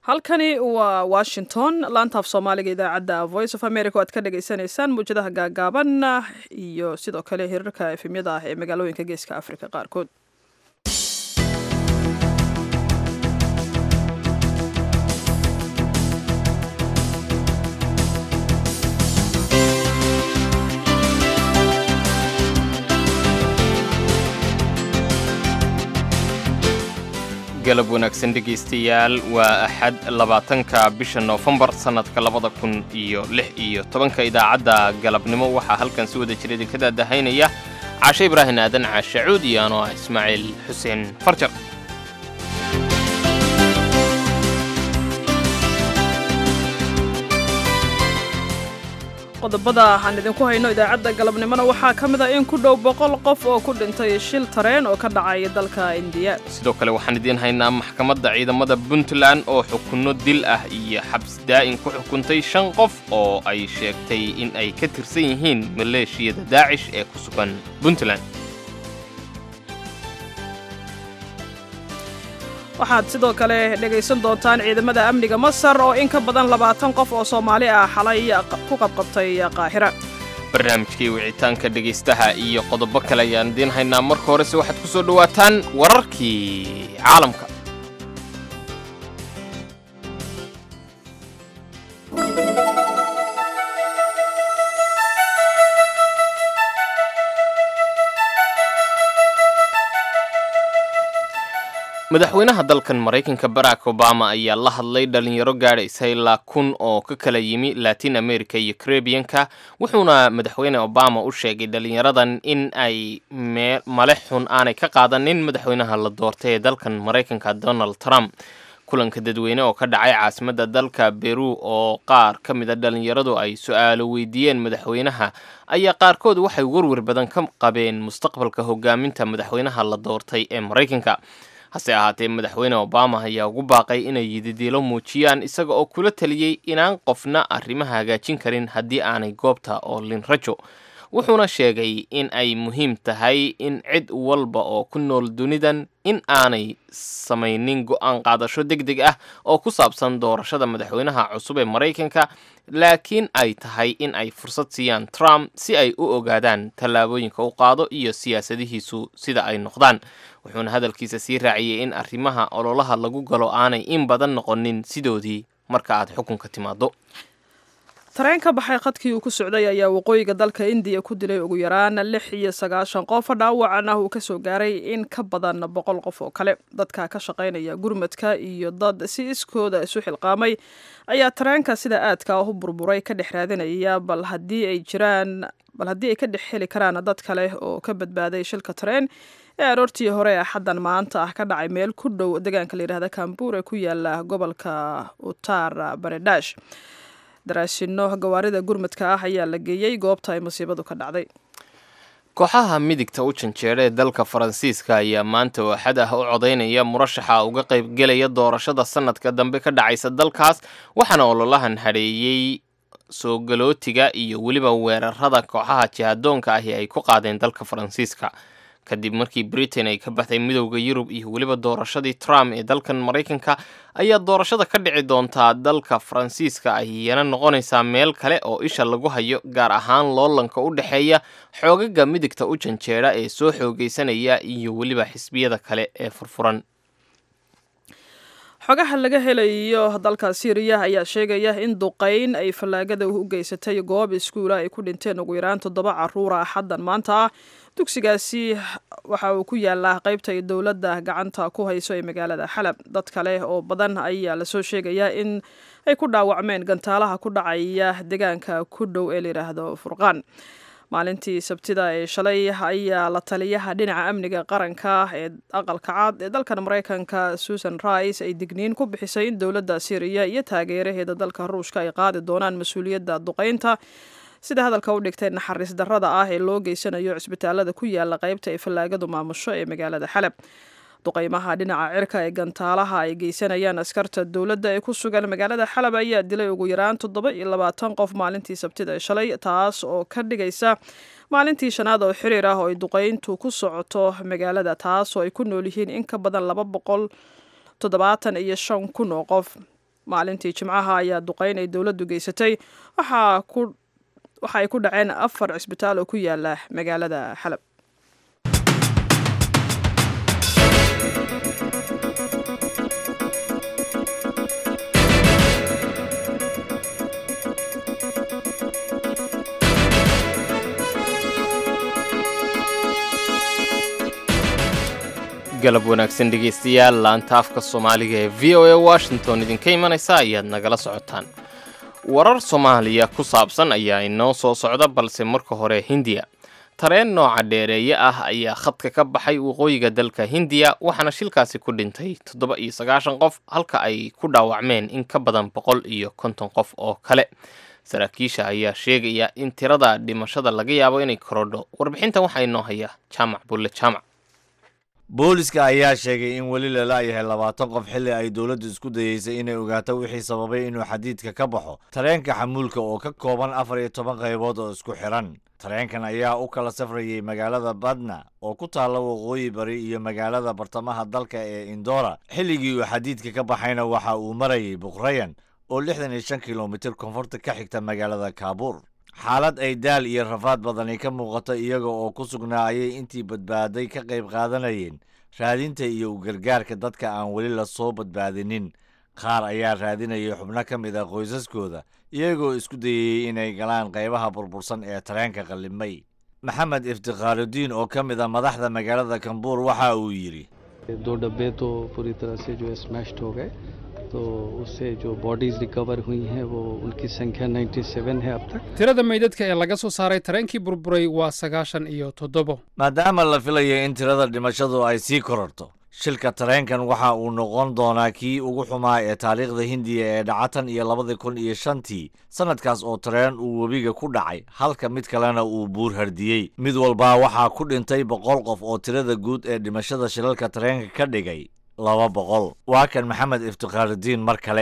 halkani waa Washington laantaaf Soomaaliga idaacadda Voice of America oo aad ka dhageysanaysaan muujadaha gaagaaban iyo sidoo kale hirarka efemyada ah ee magaalooyinka Geeska Afrika qaarkood. galab wanaagsan dhegaystayaal waa axad 20ka bisha Noofembar sanadka 2016 idaacadda galabnimo waxaa halkan si wada jira idinka daadahaynaya Caashe Ibraahin Aadan Caashe Cuud iyo anoo Ismaaciil Xuseen Farjar. qodobada aan idinku hayno idaacadda galabnimona waxaa ka mid ah in ku dhow 100 qof oo ku dhintay shil tareen oo ka dhacay dalka India. sidoo kale waxaan idin haynaa maxkamadda ciidamada Puntland oo xukunno dil ah iyo xabs daa'in ku xukuntay 5 qof oo ay sheegtay in ay ka tirsan yihiin maleeshiyada Daacish ee ku sugan Puntland. waxaad sidoo kale dhagaysan doontaan ciidamada amniga Masar oo in ka badan 20 qof oo Soomaali ah xalay ku qabqabtay Qaahira. barnaamijkii wicitaanka dhagaystaha iyo qodobo kale ayaan idin haynaa. marka hore waxaad ku soo dhawaataan wararkii caalamka. madaxweynaha dalkan Mareykanka Barack Obama ayaa la hadlay dhalinyaro gaadhaysa ilaa 1,000 oo ka kala yimi Latin America iyo Caribbean-ka wuxuuna madaxweyne Obama u sheegay dhalinyaradan in ay male xun aanay ka qaadanin madaxweynaha la doortay ee dalkan Mareykanka Donald Trump. kulanka dadweyne oo ka dhacay caasimadda dalka Peru oo qaar ka mid ah dhalinyaradu ay su'aalo weydiiyeen madaxweynaha ayaa qaarkood waxay warwar badan ka qabeen mustaqbalka hogaaminta madaxweynaha la doortay ee Mareykanka. hase ahaatee madaxweyne Obama ayaa ugu baaqay inay yididiilo muujiyaan isaga oo kula taliyay inaan qofna arrimaha hagaajin karin haddii aanay goobta oolin rajo. wuxuuna sheegay in ay muhiim tahay in cid walba oo ku nool dunidan in aanay samaynin go'aan qaadasho degdeg ah oo ku saabsan doorashada madaxweynaha cusub ee Mareykanka, laakiin ay tahay in ay fursad siiyaan Trump si ay u ogaadaan tallaabooyinka uu qaado iyo siyaasadihiisu sida ay noqdaan. wuxuuna hadalkiisa sii raaciyay in arrimaha ololaha lagu galo aanay in badan noqonin sidoodii marka aad xukunka timaado. tareen ka baxay khadkii uu ku socday ayaa waqooyiga dalka India ku dilay ugu yaraan 96 qof, dhaawacna uu ka soo gaaray in ka badan 100 qof oo kale. dadka ka shaqeynaya gurmadka iyo dad si iskooda isu xilqaamay ayaa tareenka sida aadka u burburay ka dhex raadinaya bal haddii ay ka dhex heli karaan dad kale oo ka badbaaday shilka tareen ee aroortii hore xaddan maanta ah ka dhacay meel ku dhow deegaanka la yiraahdo Kanpur ee ku yaala gobolka Uttar Pradesh. daraasino gawaarida gurmadka ah ayaa la geeyay goobta ay musiibadu ka dhacday. kooxaha midigta u janjeera ee dalka Faransiiska ayaa maanta waxad ah u codeynaya murashaxa uga qayb galaya doorashada sanadka dambe ka dhacaysa dalkaas, waxaana ololahan hareeyay soo galootiga iyo weliba weerarada kooxaha jihadoonka ah ee ay ku qaadeen dalka Faransiiska. kadib markii Britain ay ka baxday midowga Yurub iyo weliba doorashadii Trump ee dalkan Mareykanka ayaa doorashada ka dhici doonta dalka Faransiiska ayana noqonaysaa meel kale oo isha lagu hayo, gaar ahaan loolanka u dhaxeeya xoogaga midigta u janjeera ee soo xoogeysanaya iyo weliba xisbiyada kale ee furfuran. xogaha laga helayo dalka Syria ayaa sheegaya in duqeyn ay falaagada u geysatay goob iskuul ay ku dhinteen ugu yaraan 7 carruur ah xaddan maanta. dugsigaasi waxa uu ku yaalaa qaybta ay dawladda gacanta ku hayso ee magaalada Xalab. dad kale oo badan ayaa la soo sheegayaa in ay ku dhaawacmeen gantaalaha ku dhacaya deegaanka ku dhow ee la yiraahdo Furqaan. maalintii Sabtida ee shalay ayaa la taliyaha dhinaca amniga qaranka ee aqalka cad ee dalka Mareykanka Susan Rice ay digniin ku bixisay in dawladda Syria iyo taageeraheeda dalka Ruushka ay qaadi doonaan mas'uuliyadda duqeynta sida hadalka u dhigtay naxariis darrada ah ee loo geysanayo cisbitaalada ku yaala qaybta ay falaagadu maamusho ee magaalada Xalab. duqeymaha dhinaca cirka ee gantaalaha ay geysanayaan askarta dawladda ee ku sugan magaalada Xalab ayaa dilay ugu yaraan 27 qof maalintii Sabtida ee shalay, taas oo ka dhigaysa maalintii shanaad oo xiriir ah oo ay duqeyntu ku socoto magaalada, taas oo ay ku nool yihiin in ka badan 275,000 oo qof. maalintii jimcaha ayaa duqeyn ay dowladdu geysatay waxa ay ku dhaceen 4 cisbitaal oo ku yaala magaalada xalab. galab wanaagsan dhegeystayaal laanta afka Soomaaliga ee VOA Washington idinka imanaysa ayaad nagala socotaan. Warar Soomaaliya ku saabsan ayaa inoo soo socda balse marka hore Hindiya. Tareen nooca dheereeye ah ayaa khadka ka baxay waqooyiga dalka Hindiya waxaana shilkaasi ku dhintay 97 qof halka ay ku dhaawacmeen in ka badan 150 qof oo kale. Saraakiisha ayaa sheegaya in tirada dhimashada laga yaabo inay korodho. Warbixintan waxaa inoo haya Jaamac Bulle Jaamac. booliska ayaa sheegay in weli la laayahay 20 qof xilli ay dowladdu isku dayeysay inay ogaato wixii sababay inuu xadiidka ka baxo tareenka xamuulka oo ka kooban 14 qaybood oo isku xiran. tareenkan ayaa u kala safrayay magaalada Badna oo ku taalla waqooyi bari iyo magaalada bartamaha dalka ee Indora. xilligii uu xadiidka ka baxayna waxa uu marayay Bukhrayan oo 65 kiiloomitir koonfurta ka xigta magaalada Kaabul. xaalad ay daal iyo rafaad badani ka muuqato iyaga oo ku sugnaayay intii badbaaday ka qayb qaadanayeen raadinta iyo u gargaarka dadka aan weli la soo badbaadinin. qaar ayaa raadinayay xubno ka mid ah qoysaskooda iyagoo isku dayay inay galaan qaybaha burbursan ee tareenka qallimay. maxamed iftikhaarudiin oo ka mid ah madaxda magaalada Kanbuur waxa uu yidhi दो डब्बे तो पूरी तरह से जो स्मैश्ड हो गए तो उससे जो बॉडीज रिकवर हुई हैं वो उनकी संख्या 97 है अब तक. tirada meydadka ee laga soo saaray tareenkii burburay waa 97. maadaama la filayo in tirada dhimashadu ay sii kororto shilka tareenkan waxa uu noqon doonaa kii ugu xumaa ee taariikhda Hindiya ee dhacatan iyo 2005 sanadkaas oo tareen uu webiga ku dhacay halka mid kalena uu buur hardiyey. mid walba waxaa ku dhintay 100 qof oo tirada guud ee dhimashada shilalka tareenka ka dhigay 200. waa kan maxamed iftikhaarudiin mar kale.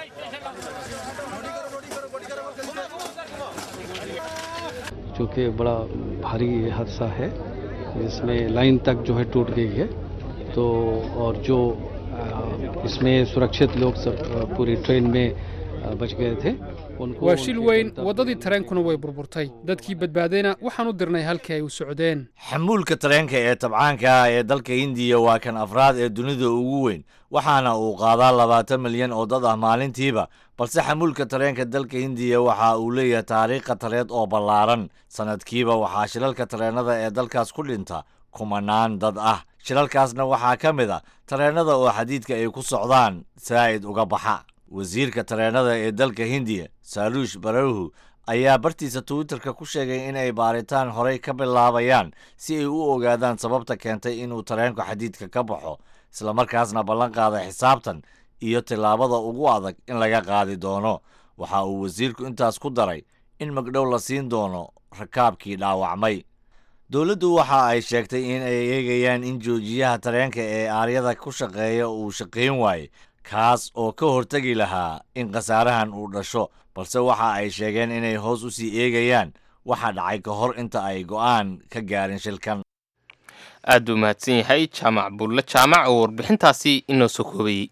क्योंकि बड़ा भारी हादसा है इसमें लाइन तक जो है टूट गई है तो और जो इसमें सुरक्षित लोग सब पूरी ट्रेन में बच गए थे उनको waa shil weyn wadadii tareenkuna way burburtay dadkii badbaadayna waxaan u dirnay halkii ay u socdeen. xamuulka tareenka ee tabcaanka ah ee dalka Hindiya waa kan afraad ee dunida ugu weyn waxaana uu qaadaa 20 milyan oo dad ah maalintiiba balse xamuulka tareenka dalka Hindiya waxa uu leeyahay taariikh qatareed oo ballaaran. sanadkiiba waxaa shilalka tareenada ee dalkaas ku dhinta kumanaan dad ah. shilalkaasna waxaa ka mid ah tareenada oo xadiidka ay ku socdaan saa'id uga baxa. wasiirka tareenada ee dalka Hindiya Salush Barahu ayaa bartiisa Twitterka ku sheegay in ay baaritaan horey ka bilaabayaan si ay u ogaadaan sababta keentay inuu tareenku xadiidka ka baxo isla markaasna ballan qaaday xisaabtan iyo tilaabada ugu adag in laga qaadi doono. waxa uu wasiirku intaas ku daray in magdhow la siin doono rakaabkii dhaawacmay. dowladdu waxa ay sheegtay in ay eegayaan in joojiyaha tareenka ee aaryada ku shaqeeya uu shaqayn waaye kaas oo ka hortagi lahaa in khasaarahan uu dhasho balse waxa ay sheegeen inay hoos u sii eegayaan waxa dhacay ka hor inta ay go'aan ka gaarin shilkan. aad u mahadsan yahay Jaamac Bulle Jaamac oo warbixintaasi inoo soo koobayay.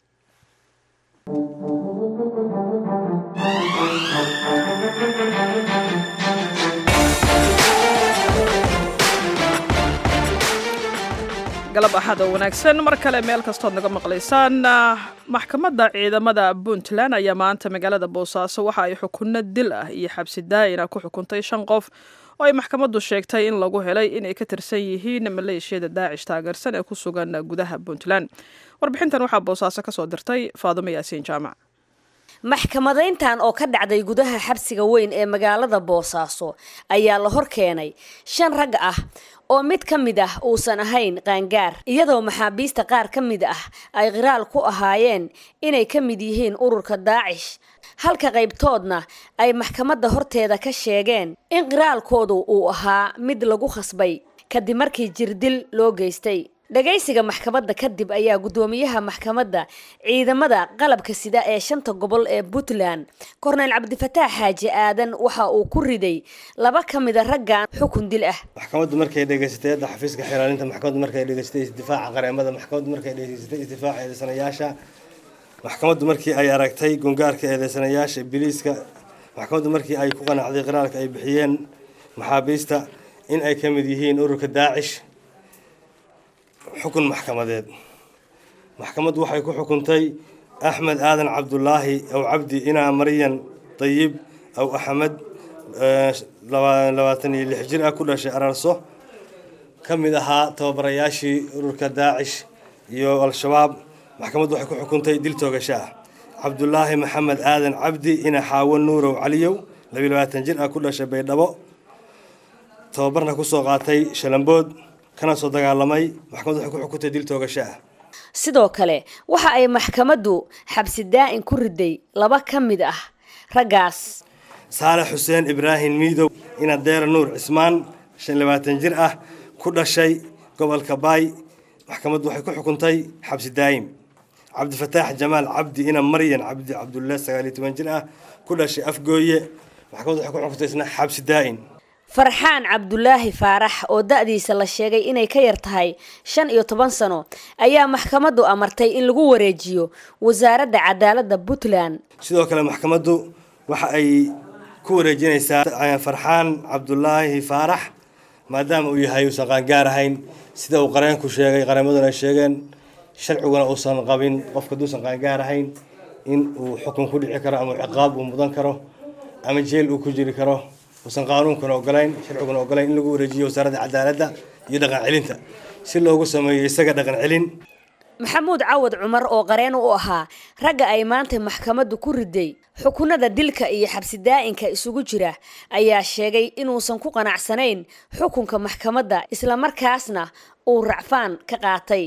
galab axad oo wanaagsan mar kale meel kastood naga maqlaysaan. maxkamadda ciidamada Puntland ayaa maanta magaalada Boosaaso waxa ay xukunno dil ah iyo xabsi daa'ina ku xukuntay 5 qof oo ay maxkamaddu sheegtay in lagu helay inay ka tirsan yihiin maleeshiyada Daacish taageersan ee ku sugan gudaha Puntland. warbixintan waxaa Boosaaso ka soo dirtay Faadumo Yaasiin Jaamac. maxkamadayntan oo ka dhacday gudaha xabsiga weyn ee magaalada Boosaaso ayaa la hor keenay 5 rag ah oo mid ka mid ah uusan ahayn qaangaar iyadoo maxaabiista qaar ka mid ah ay qiraal ku ahaayeen inay ka mid yihiin ururka Daacish halka qaybtoodna ay maxkamadda horteeda ka sheegeen in qiraalkoodu uu ahaa mid lagu khasbay kadib markii jirdil loo geystay. dhagaysiga maxkamadda kadib ayaa gudoomiyaha maxkamadda ciidamada qalabka sida ee 5 gobol ee Puntland Korneyl Cabdifataax Xaaji Aadan waxa uu ku riday 2 ka mid ah raggan xukun dil ah. maxkamaddu markay dhageysatay xafiiska xiraalinta maxkamaddu markay dhageysatay isdifaaca qareemada maxkamaddu markay dhageysatay isdifaaca eedeysanayaasha maxkamaddu markii ay aragtay gungaarka eedeysanayaasha biliiska maxkamaddu markii ay ku qanacday qiraarka ay bixiyeen maxaabiista in ay ka mid yihiin ururka daacish xukun maxkamadeed maxkamaddu waxay ku xukuntay axmed aadan cabdulaahi aw cabdi inaa maryan dayib aw axmed 26 jir ah ku dhashay ararso ka mid ahaa tababarayaashii ururka daacish iyo al-shabaab maxkamaddu waxay ku xukuntay dil toogasho ah cabdulaahi maxamed aadan cabdi ina xaawo nuurow caliyow 22 jir ah ku dhashay baydhabo tababarna ku soo qaatay shalambood kana soo dagaalamay maxkamaddu waxay ku xukuntay dil toogasho ah sidoo kale waxa ay maxkamaddu xabsi daa'in ku riday laba ka mid ah raggaas saalax xuseen ibraahim miidow ina deera nuur cismaan 25 jir ah ku dhashay gobolka baay maxkamaddu waxay ku xukuntay xabsi daa'im cabdifataax jamaal cabdi ina maryan cabdi cabdulle 19 jir ah ku dhashay afgooye maxkamaddu waxay ku xukuntay isna xabsi daa'im farxaan cabdulaahi faarax oo da'diisa la sheegay inay ka yar tahay 15 sano ayaa maxkamaddu amartay in lagu wareejiyo wasaaradda cadaaladda Puntland sidoo kale maxkamaddu waxa ay ku wareejinaysaa farxaan cabdulaahi faarax maadaama uu yahay uusan qaangaar ahayn sida uu qareenku sheegay qareemaduna ay sheegeen sharciguna uusan qabin qofka duusan qaangaar ahayn in uu xukun ku dhici karo ama ciqaab uu mudan karo ama jeel uu ku jiri karo وسن قانونكنا وقلين شرعنا وقلين إن لقوا رجية وزارة العدالة يدقن علينته سلوا قسمه يسقى دقن علين محمود عوض عمر oo qareen u ahaa ragga ay maanta maxkamaddu ku riday xukunada dilka iyo xabsi daa'inka isugu jira ayaa sheegay inuusan ku qanacsanayn xukunka maxkamadda isla markaasna uu racfaan ka qaatay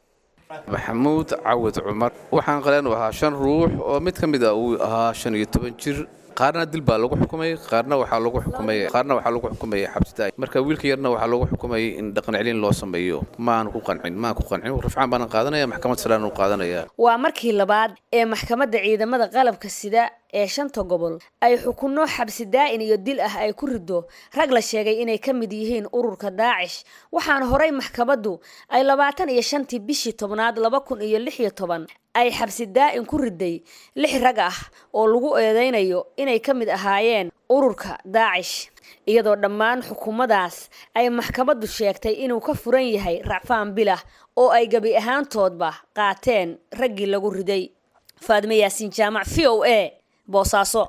محمود عوض عمر waxaan qareen u ahaa 5 ruux oo mid kamid ah uu ahaa 15 jir qaarna dil baa lagu xukumay qaarna waxa lagu xukumay xabsi daa'im marka wiilka yarna waxa lagu xukumay in dhaqan celin loo sameeyo ma aan ku qancin rafcaan baan qaadanaya maxkamad salaan u qaadanaya waa markii labaad ee maxkamadda ciidamada qalabka sida ee 5 gobol ay xukunno xabsi daa'in iyo dil ah ay ku rido rag la sheegay inay ka mid yihiin ururka daacish waxaan horay maxkamaddu ay 25 bishii 10aad 2016 ay xabsi daa'in ku riday 6 rag ah oo lagu eedeynayo inay ka mid ahaayeen ururka daacish iyadoo dhammaan xukuumadaas ay maxkamaddu sheegtay inuu ka furan yahay racfaan bilah oo ay gabi ahaantoodba qaateen raggii lagu riday Faadme Yaasiin Jaamac VOA Boosaaso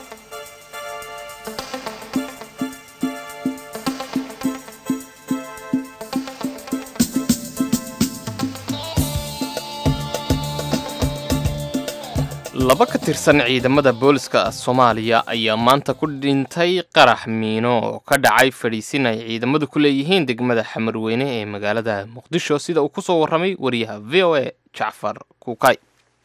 laba ka tirsan ciidamada booliska Soomaaliya ayaa maanta ku dhintay qarax miino oo ka dhacay fadhiisin ay ciidamadu ku leeyihiin degmada Xamarweyne ee magaalada Muqdisho sida uu ku soo warramay wariyaha VOA Jacfar Kuukay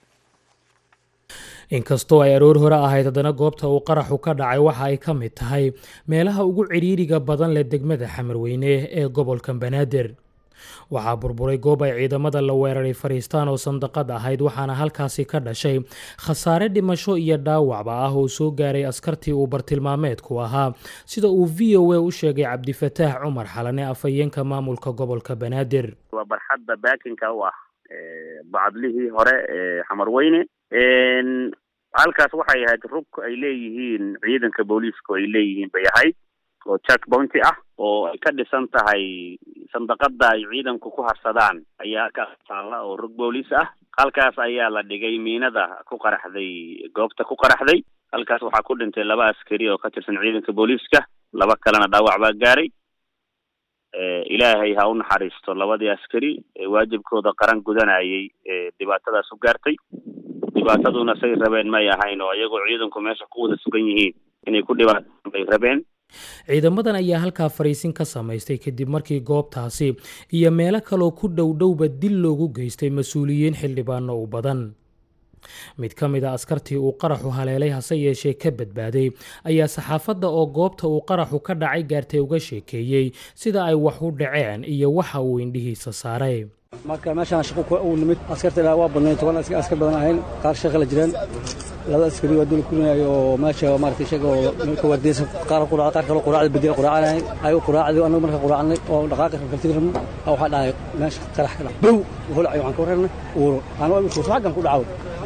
inkastoo ay aroor hore ahayd haddana goobta uu qaraxu ka dhacay waxa ay ka mid tahay meelaha ugu ciriiriga badan leh degmada Xamarweyne ee gobolka Banaadir waxaa burburay goob ay ciidamada la weeraray fariistaan oo sandaqad ahayd waxaana halkaasi ka dhashay khasaare dhimasho iyo dhaawacba ah oo soo gaaray askartii uu bartilmaameedku ahaa sida uu VOA u sheegay Cabdifataax Cumar Xalane afayeenka maamulka gobolka Banaadir waa barxadda baakinka u ah bacadlihii hore ee Xamarweyne halkaas waxay ahayd rug ay leeyihiin ciidanka booliiska ay leeyihiin bay ahayd oo checkpoint ah oo ay ka dhisan tahay sandaqada ay ciidanku ku harsadaan ayaa ka taala oo rug booliis ah halkaas ayaa la dhigay miinada ku qaraxday goobta ku qaraxday halkaas waxaa ku dhintay 2 askari oo ka tirsan ciidanka booliiska 2 kalena dhaawac baa gaaray ilaahay ha u naxariisto 2 askari waajibkooda qaran gudanayay dhibaatadaas u gaartay dhibaataduna say rabeen ma yahayn oo iyagoo ciidanku meesha ku wada sugan yihiin inay ku dhibaataan bay rabeen ciidamadan ayaa halkaa fariisin ka samaystay kadib markii goobtaasi iyo meelo kaloo ku dhowdhowba dil loogu geystay mas'uuliyiin xildhibaano u badan mid ka mid ah askartii uu qaraxu haleelay hase yeeshee ka badbaaday ayaa saxaafadda oo goobta uu qaraxu ka dhacay gaartay uga sheekeeyey sida ay wax u dhaceen iyo waxa uu indhihiisa saaray marka meeshaan shaqo ku nimid askarta waa badnay 10 askar badan ahayn qaar shaqo la jireen 2 askari oo dul kulinayo meesha maartay shaqo marka wardiisa qaar kale quraacda bedel quraacanahay ay quraacdo anagu marka quraacnay oo dhaqaaqa kaltiirmo waxa dhacay meesha qarax kala bow wala ay waxaan ka warnay oo aan waa soo xagan ku dhacaw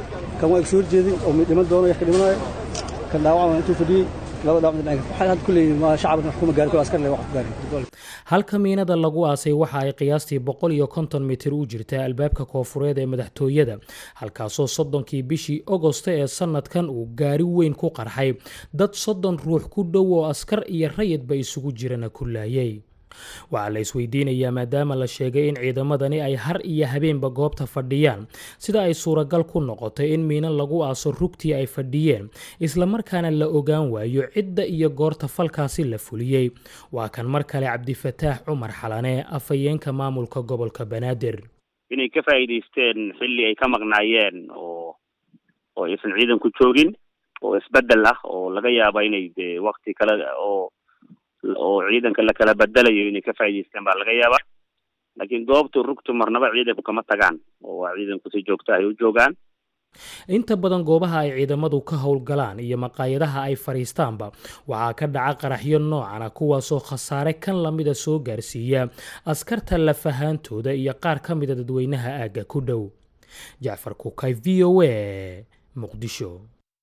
kan waa soo jeedin oo mid dhiman doono ka dhimanayo kan dhaawacma intuu fadhiyay laba dhaawac had kulay ma shacabka xukuma gaar ku askar leh wax gaar halka miinada lagu aasay waxa ay qiyaastii 150 mitir u jirtaa albaabka koonfureed ee madaxtooyada halkaasoo 30kii bishii Agosto ee sanadkan uu gaari weyn ku qarxay dad 30 ruux ku dhow oo askar iyo rayidba isugu jirana ku laayay waxaa la isweydiinayaa maadaama la sheegay in ciidamadani ay har iyo habeenba goobta fadhiyaan sida ay suuragal ku noqotay in miino lagu aaso rugtii ay fadhiyeen isla markaana la ogaan waayo cidda iyo goorta falkaasi la fuliyey waa kan mar kale Cabdifataax Cumar Xalane afayeenka maamulka gobolka Banaadir inay ka faa'iideysteen xilli ay ka maqnaayeen oo aysan ciidan ku joogin oo isbedel ah oo laga yaabo inay waqti kale oo ciidanka la kala bedelayo inay ka faa'iideystaan baa laga yaabaa laakiin goobtu rugtu marnaba ciidanku kama tagaan oo waa ciidanku si joogto ah ay u joogaan inta badan goobaha ay ciidamadu ka howlgalaan iyo maqaayadaha ay fariistaanba waxaa ka dhaca qaraxyo noocan kuwaasoo khasaare kan lamida soo gaarsiiya askarta lafahaantooda iyo qaar ka mid ah dadweynaha aaga ku dhow Jacfar Kukay VOA Muqdisho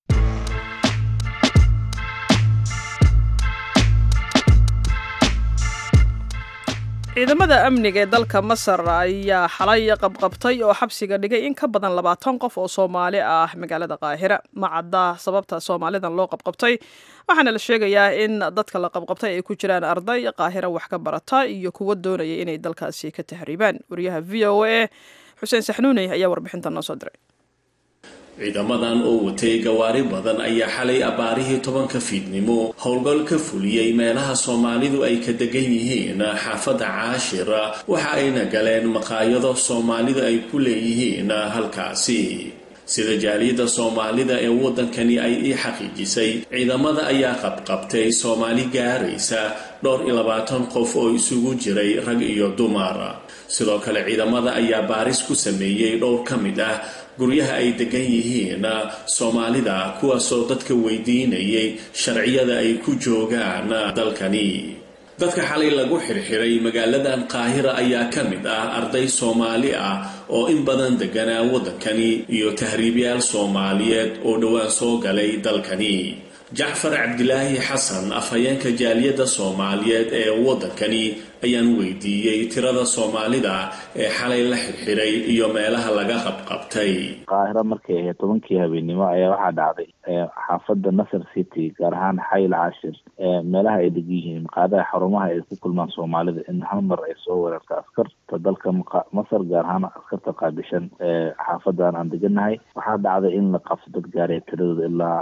ciidamada amniga ee dalka Masar ayaa xalay qabqabtay oo xabsiga dhigay in ka badan 20 qof oo Soomaali ah magaalada Qaahira ma cadda sababta Soomaalidan loo qabqabtay waxaana la sheegayaa in dadka la qabqabtay ay ku jiraan arday Qaahira wax ka barata iyo kuwa doonaya inay dalkaasi ka tahriibaan wariyaha VOA Xuseen Saxnuuni ayaa warbixintan noo soo diray ciidamadan oo watay gawaari badan ayaa xalay abaarihii 10 fiidnimo howlgal ka fuliyay meelaha Soomaalidu ay ka degan yihiin xaafada Caashira waxa ayna galeen maqaayado Soomaalidu ay ku leeyihiin halkaasi sida jaaliyada Soomaalida ee wadankani ay xaqiijisay ciidamada ayaa qabqabtay Soomaali gaaraysa 22 qof oo isugu jiray rag iyo dumar sidoo kale ciidamada ayaa baaris ku sameeyay dhowr ka mid ah guryaha ay degan yihiin Soomaalida kuwaasoo dadka weydiinayay sharciyada ay ku joogaan dalkani dadka xalay lagu xirxiray magaaladan Qaahira ayaa ka mid ah arday Soomaali ah oo in badan deganaa wadankani iyo tahriibiyaal Soomaaliyeed oo dhawaan soo galay dalkani Jacfar Cabdilaahi Xasan afayeenka jaaliyada Soomaaliyeed ee wadankani ayaan weydiiyay tirada Soomaalida ee xalay la xirxiray iyo meelaha laga qabqabtay Qaahira markay 10kii habeenimo ayaa waxa dhacday xaafada Nasr City gaar ahaan Xayl Caashir meelaha ay degan qaadaha xarumaha ay ku kulmaan Soomaalida in hal mar ay soo weerarto askarta dalka Masar gaar ahaan askarta qaadishan xaafadan aan deganahay waxa dhacday in la qabsado dad gaaray tiradooda ilaa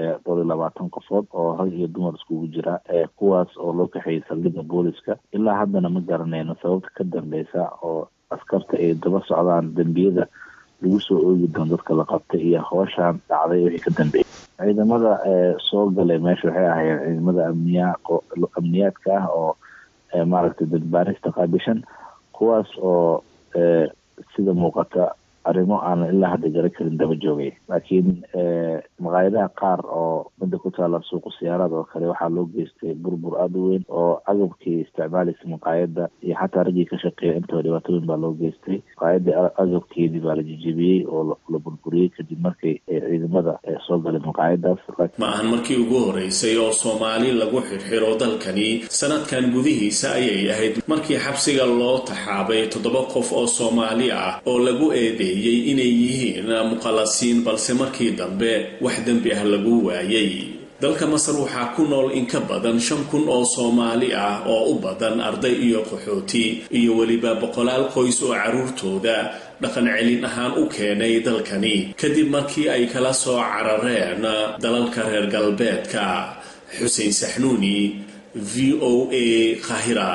20 qofood oo rag iyo dumar iskugu jira kuwaas oo loo kaxeeyay saldhigga booliska ilaa haddana ma garanayno sababta ka dambeysa oo askarta ay daba socdaan dambiyada lagu soo oogi doono dadka la qabtay iyo howshan dhacday wixii ka dambeeyay ciidamada soo galay meesha waxay ahaayeen ciidamada amniyaadka ah oo maaragtay dadbaarista qaabishan kuwaas oo sida muuqata arrimo aan ilaa hadda garan karin daba joogay laakiin maqaayadaha qaar oo midda ku taala suuqa siyaarada oo kale waxaa loo geystay burbur aad u weyn oo agabkii isticmaalaysa maqaayada iyo xataa raggii ka shaqeeya intaba dhibaatooyin baa loo geystay maqaayada agabkeedii baa la jijibiyey oo la burburiyey kadib markay ciidamada soo galay maqaayadaas ma ahan markii ugu horeysay oo Soomaali lagu xirxiro dalkani sanadkan gudihiisa ayay ahayd markii xabsiga loo taxaabay 7 qof oo Soomaali ah oo lagu eedeeyay inay yihiin muqallasiin balse markii dambe wax dambi ah lagu waayay dalka Masar waxaa ku nool in ka badan 5,000 oo Soomaali ah oo u badan arday iyo qaxooti iyo waliba boqolaal qoys oo caruurtooda dhaqan celin ahaan u keenay dalkani kadib markii ay kala soo carareen dalalka reer galbeedka Xuseen Saxnuuni VOA Qaahira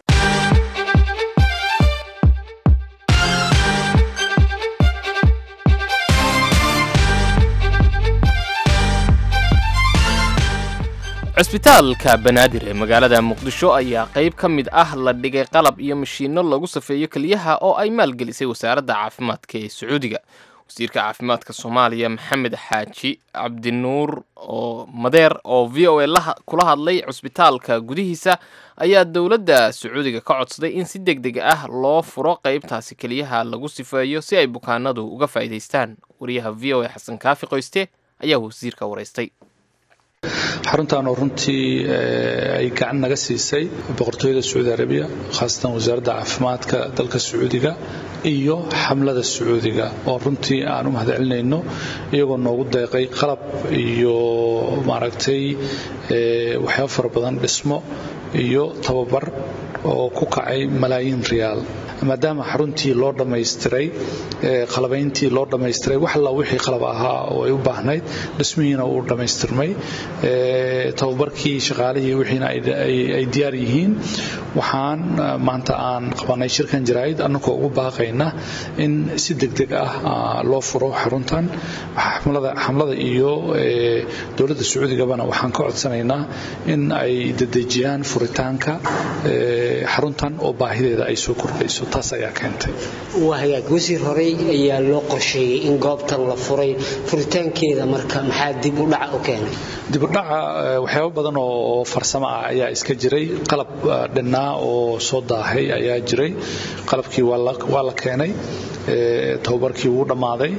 cisbitaalka Banaadir ee magaalada Muqdisho ayaa qayb ka mid ah la dhigay qalab iyo mashiino lagu safeeyo kaliyaha oo ay maalgelisay wasaaradda caafimaadka ee Sacuudiga wasiirka caafimaadka soomaaliya maxamed xaaji cabdinuur oo madeer oo v o a kula hadlay cusbitaalka gudihiisa ayaa dowladda sacuudiga ka codsaday in si deg deg ah loo furo qaybtaasi keliyaha lagu sifeeyo si ay bukaanadu uga faa'iidaystaan. wariyaha v o a xasan kaafi qoyste ayaa wasiirka waraystay. xaruntan oo runtii ay gacan naga siisay boqortooyada Sacuudi Arabiya khaasatan wasaaradda caafimaadka dalka Sacuudiga iyo xamlada Sacuudiga oo runtii aan u mahadcelinayno iyagoo noogu deeqay qalab iyo maaragtay waxyaabo fara badan dhismo iyo tababar oo ku kacay malaayiin riyaal maadaama xaruntii loo dhammaystiray qalabayntii loo dhammaystiray wax alla wixii qalab ahaa oo ay u baahnayd dhismihiina uu dhammaystirmay tababarkii shaqaalihii wixiina ay diyaar yihiin waxaan maanta aan qabanay shirkan jaraa'id annagoo ugu baaqayna in si degdeg ah loo furo xaruntan xamlada iyo dowladda Sacuudigabana waxaan ka codsanaynaa in ay dedejiyaan furitaanka xaruntan oo baahideeda ay soo kordhayso taas ayaa keentay. wahagaag wasiir horey ayaa loo qorsheeyay in goobtan la furay furitaankeeda marka maxaa dib u dhac u keenay? dib u dhaca waxyaabo badan oo farsamo ah ayaa iska jiray qalab dhanaa oo soo daahay ayaa jiray qalabkii waa la keenay tababarkii wuu dhammaaday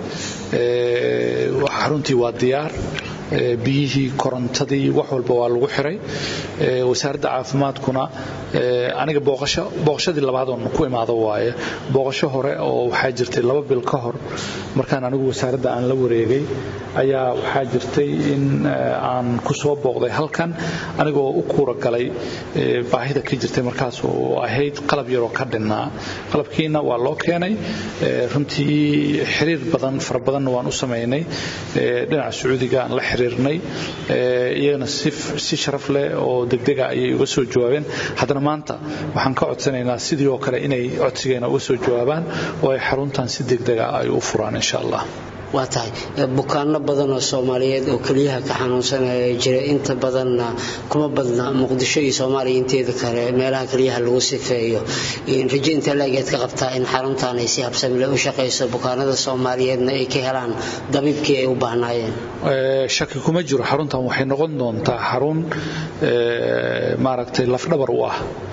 xaruntii waa diyaar biyihii korontadii wax walba waa lagu xiray wasaaradda caafimaadkuna aniga booqashadii labaad oo ku imaado waaye booqasho hore oo waxaa jirtay 2 bil ka hor markaan anigu wasaaradda aan la wareegay ayaa waxaa jirtay in aan ku soo booqday halkan anigoo u kuura galay baahida ka jirtay markaas oo ahayd qalab yar oo ka dhinaa qalabkiina waa loo keenay runtii xiriir fara badan waan u sameynay dhinaca Sacuudiga aan la xiriirnay iyagana si sharaf leh oo degdeg ah ayay uga soo jawaabeen haddana maanta waxaan ka codsanaynaa sidii oo kale inay codsigeena uga soo jawaabaan oo ay xaruntan si degdeg ah ay u furaan insha Allah. waa tahay bukaano badan oo Soomaaliyeed oo kaliyaha ka xanuunsanaya jira inta badanna kuma badna Muqdisho iyo Soomaaliya inteeda kale meelaha kaliyaha lagu sifeeyo in rajinta lageed ka qabtaa in xaruntan ay si habsami leh u shaqeyso bukaanada Soomaaliyeedna ay ka helaan dabibkii ay u baahnaayeen. shaki kuma jiro xaruntan waxay noqon doontaa xarun maaragtay lafdhabar u ah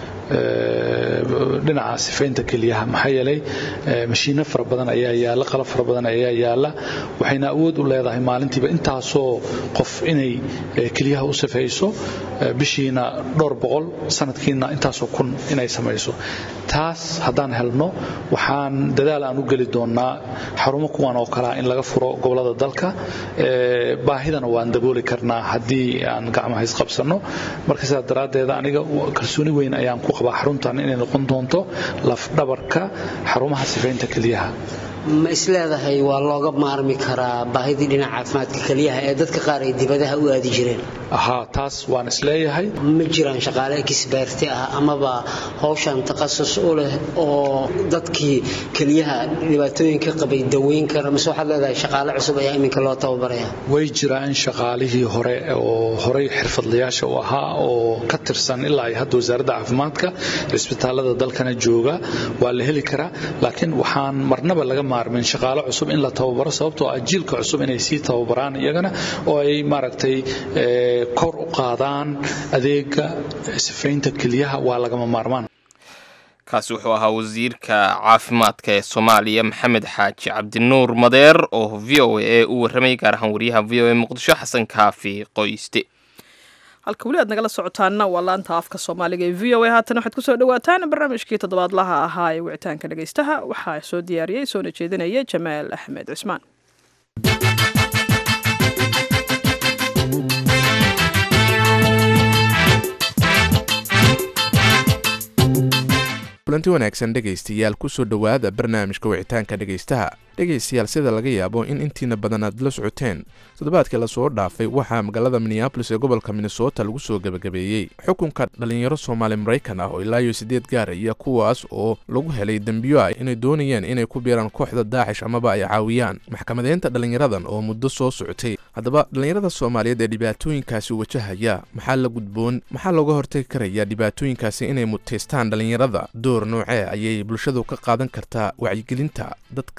dhinaca sifaynta kaliyaha maxaa yeelay mashiino fara badan ayaa yaala qalab fara badan ayaa yaala waxayna awood u leedahay maalintiiba intaasoo qof inay kaliyaha u sifayso bishiina dhowr boqol sanadkiina intaasoo kun inay samayso taas haddaan helno waxaan dadaal aan u geli doonaa xarumo kuwan oo kale in laga furo gobolada dalka baahidana waan dabooli karnaa haddii aan gacmaha is qabsano marka sidaa daraaddeed aniga kalsooni weyn ayaan ku qabaa xaruntan inay noqon doonto lafdhabarka xarumaha sifaynta kaliyaha. ma isleedahay waa looga maarmi karaa baahidii dhinaca caafimaadka kaliyaha ee dadka qaar ay dibadaha u aadi jireen? taas waan isleeyahay. ma jiraan shaqaale experti ah amaba hawshan takhasus u leh oo dadkii kaliyaha dhibaatooyinka qabay daweyn kara mise waxaad leedahay shaqaale cusub ayaa iminka loo tababaraya? way jiraan shaqaalihii hore oo horey xirfadlayaasha u ahaa oo ka tirsan ilaa ay hadda wasaaradda caafimaadka isbitaalada dalkana jooga waa la heli karaa laakiin waxaan marnaba laga maarmin shaqaale cusub in la tababaro sababtoo ah jiilka cusub inay sii tababaraan iyagana oo ay maaragtay kor u qaadaan adeega sifaynta kaliyaha waa lagama maarmaan. kaasi wuxuu ahaa wasiirka caafimaadka ee Soomaaliya maxamed xaaji cabdinuur madeer oo v o a u warramay gaar ahaan wariyaha v o a Muqdisho xasan kaafi qoyste. halka weli aad nagala socotaana waa laanta afka Soomaaliga ee v o a haatan waxaad ku soo dhawaataan barnaamijkii toddobaadlaha ahaa ee wicitaanka dhageystaha waxaa soo diyaariyay soo jeedinaya Jamaal Axmed Cismaan. kulanti wanaagsan dhegaystayaal kusoo dhowaada barnaamijka wicitaanka dhegaystaha. dhegaystayaal sida laga yaabo in intiina badan aad la socoteen toddobaadkii lasoo dhaafay waxaa magaalada Minneapolis ee gobolka Minnesota lagu soo gabagabeeyey xukunka dhalinyaro Soomaali Mareykan ah oo ilaa iyo 8 gaaraya kuwaas oo lagu helay dambiyo ah inay doonayeen inay ku biiraan kooxda Daacish amaba ay caawiyaan maxkamadeynta dhalinyaradan oo muddo soo socotay. haddaba dhalinyarada Soomaaliyeed ee dhibaatooyinkaasi wajahaya maxaa la gudboon maxaa looga hortagi karayaa dhibaatooyinkaasi inay mutaystaan dhalinyarada door noocee ayay bulshadu ka qaadan kartaa wacyigelinta dadka Soomaaliyeed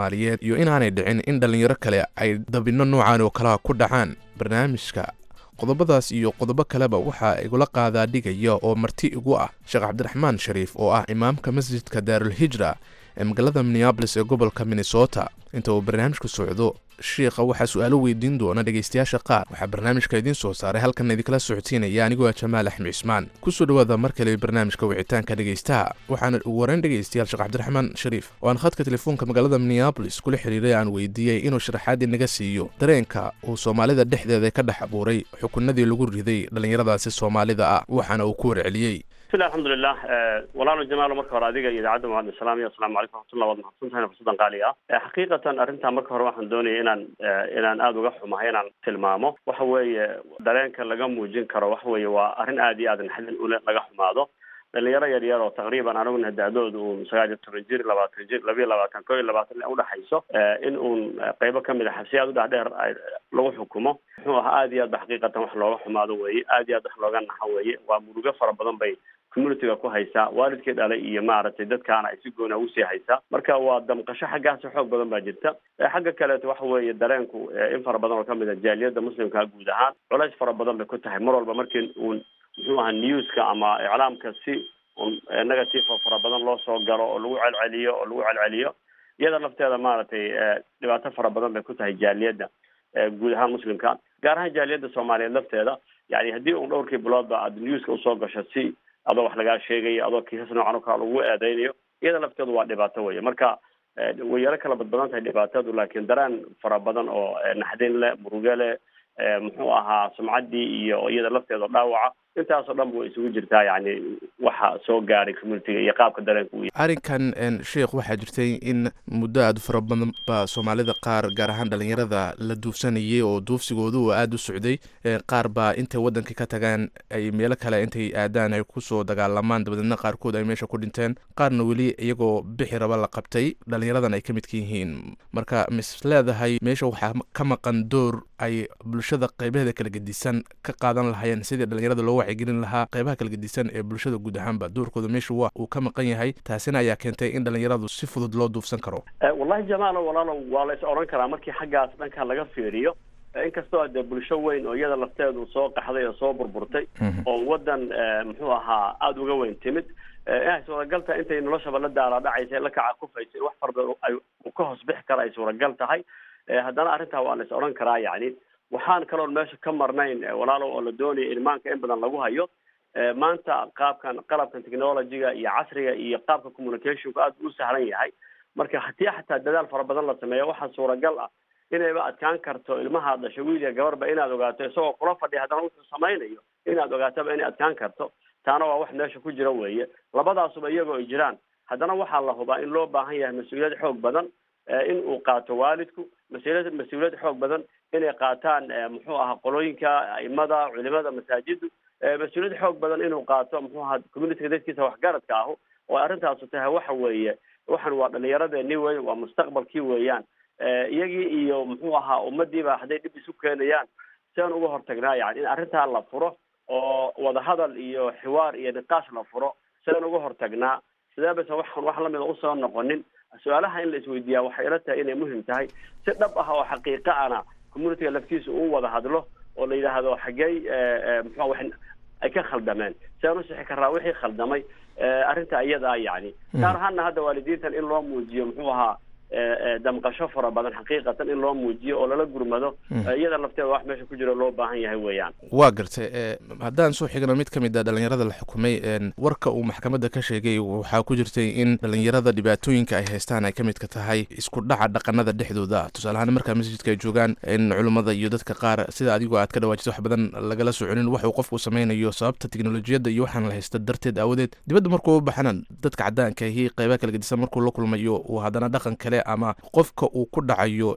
soomaaliyeed iyo inaanay dhicin in dhallinyaro kale ay dabinno noocan oo kalaha ku dhacaan barnaamijka qodobadaas iyo qodobo kaleba waxaa igula qaadaa dhigaya oo marti igu ah sheekh cabdiraxmaan shariif oo ah imaamka masjidka daarulhijra ee magaalada minneabolis ee gobolka minnesota inta uu barnaamijku socdo shiikha waxaa su-aalo weydiin doona dhegaystayaasha qaar waxaa barnaamijka idiin soo saaray halkan idinkala socodsiinaya anigoo jamaal axmed cismaan kusoo dhawaada mar kale barnaamijka wicitaanka dhegaystaha waxaana ugu horeyn dhegaystayaal sheekh cabdiraxmaan shariif oo aan khadka telefoonka magaalada minneabolis kula xiriiray aan weydiiyey inuu sharaxaad inaga siiyo dareenka uu soomaalida dhexdeeda ka dhex abuuray xukunadii lagu riday dhallinyaradaasi soomaalida ah waxaana uu ku warceliyey bismillah alxamdulilah walaalo jamaalo marka hore adiga iyo idaacadda mucadin islaamiya assalaamu calaykum waraxmatullah waad mahadsantahay fursadan qaali ah xaqiiqatan arrintaa marka hore waxaan doonaya inaan aada uga xumahay inaan tilmaamo waxa weeye dareenka laga muujin karo waxa weeye waa arrin aada iyo aada naxdin ule laga xumaado dhalinyaro yar yar oo taqriiban aniguna da-dooda uun 19 jir 20 jir 22 21 udhaxayso in uun qaybo kamid a xabsi aada u dhaadheer lagu xukumo muxuu ahaa aada iyo aad ba xaqiiqatan wax looga xumaado weeye aada iyo aad wax looga naxo weeye waa murugo fara badan bay communityga ku haysaa waalidkii dhalay iyo maaragtay dadkaana ay si gooni ugu sii haysaa marka waa damqasho xaggaasi xoog badan baa jirta xagga kaleeto waxa weeye dareenku in fara badan oo kamid a jaaliyadda muslimka guud ahaan culays fara badan bay ku tahay mar walba markii uun muxuu ahaa newska ama iclaamka si negative oo fara badan loo soo galo oo lagu celceliyo iyada lafteeda maaragtay dhibaato fara badan bay ku tahay jaaliyadda guud ahaan muslimka gaar ahaan jaaliyadda soomaaliyeed lafteeda yani haddii un dhowrkii biloodba aad newska usoo gasho si adoo wax lagaa sheegayo adoo kiisas noocan oo kale lagu eedeynayo iyada lafteedu waa dhibaato weye marka way yaro kala badbadan tahay dhibaatadu laakiin dareen fara badan oo naxdin leh muruge leh muxuu ahaa sumcaddii iyo iyada lafteeda dhaawaca intaasoo dhan way isugu jirtaa yani waxa soo gaaray communityga iyo qaabka dareenka u yahay arrinkan sheekh waxaa jirtay in muddo aada fara badan ba soomaalida qaar gaar ahaan dhalinyarada la duufsanayay oo duufsigoodu uu aada u socday qaar baa intay waddankii ka tagaan ay meelo kale intay aadaan ay kusoo dagaalamaan dabadeedna qaarkood ay meesha ku dhinteen qaarna weli iyagoo bixi raba la qabtay dhalinyaradan ay ka midka yihiin marka mis leedahay meesha waxaa ka maqan door ay bulshada qaybaheeda kala gedisan ka qaadan lahaayeen sidii dhalinyarada loo gelin lahaa qaybaha kala gedisan ee bulshada guud ahaanba doorkooda meesha uu ka maqan yahay taasina ayaa keentay in dhalinyaradu si fudud loo duufsan karo wallahi jamaalo walaalo waa la is oran karaa markii xaggaas dhanka laga fiiriyo inkastoo de bulsho weyn oo iyada lafteedu soo qaxday oo soo burburtay oo waddan muxuu ahaa aada uga weyn timid inay suuragal tahay intay noloshaba la daala dhacaysa la kaca kufaysay wax farba ay ka hoos bixi kara ay suuragal tahay haddana arrintaa waa la is oran karaa yani waxaan kaloon meesha ka marnayn walaalo oo la doonaya ilmaanka in badan lagu hayo maanta qalabkan technologyga iyo casriga iyo qaabka communicationku aada u sahlan yahay marka haddii xataa dadaal fara badan la sameeyo waxaa suuragal ah inayba adkaan karto ilmaha dhasho wiil iyo gabarba inaad ogaato isagoo kula fadhiya haddana wuxuu samaynayo inaad ogaatoba inay adkaan karto taana waa wax meesha ku jira weeye labadaasuba iyagoo ay jiraan haddana waxaa la hubaa in loo baahan yahay mas-uuliyad xoog badan in uu qaato waalidku mas-uuliyad xoog badan inay qaataan muxuu ahaa qolooyinka aimada culimada masaajiddu mas-uuliyad xoog badan inuu qaato muxuu ahaa communityga dadkiisa waxgaradka ahu oo arrintaasu tahay waxa weeye waxan waa dhalinyaradeenii wey waa mustaqbalkii weeyaan iyagii iyo muxuu ahaa ummadiiba hadday dhib isu keenayaan siaan uga hortagnaa yani in arrintaa la furo oo wadahadal iyo xiwaar iyo niqaash la furo siaan uga hortagnaa sidee base waxaan wax lamida usoo noqonin su-aalaha in la isweydiiyaa waxay ila tahay inay muhim tahay si dhab ah oo xaqiiqa ana communityga laftiisa uu wada hadlo oo la yidhaahdo xaggey muxuu wax ay ka khaldameen siaan u sixi karaa wixii khaldamay arrinta iyadaa yani gaar ahaana hadda waalidiintan in loo muujiyo muxuu ahaa damqasho fara badan xaqiiqatan in loo muujiyo oo lala gurmado iyada lafteeda wax meesha ku jiro loo baahan yahay weeyaan waa gartay haddaan soo xigno mid ka mid a dhalinyarada la xukumay warka uu maxkamadda ka sheegay waxaa ku jirtay in dhalinyarada dhibaatooyinka ay haystaan ay ka midka tahay isku dhaca dhaqanada dhexdooda tusaale ahaan markaa masjidka ay joogaan in culummada iyo dadka qaar sida adigoo aad ka dhawaajiso wax badan lagala soconin wax uu qofku samaynayo sababta teknolojiyadda iyo waxaan la haysta darteed aawadeed dibadda markuu u baxana dadka caddaanka ahi qaybaha kala gedisan markuu la kulmayo uu haddana dhaqan kale ama qofka uu ku dhacayo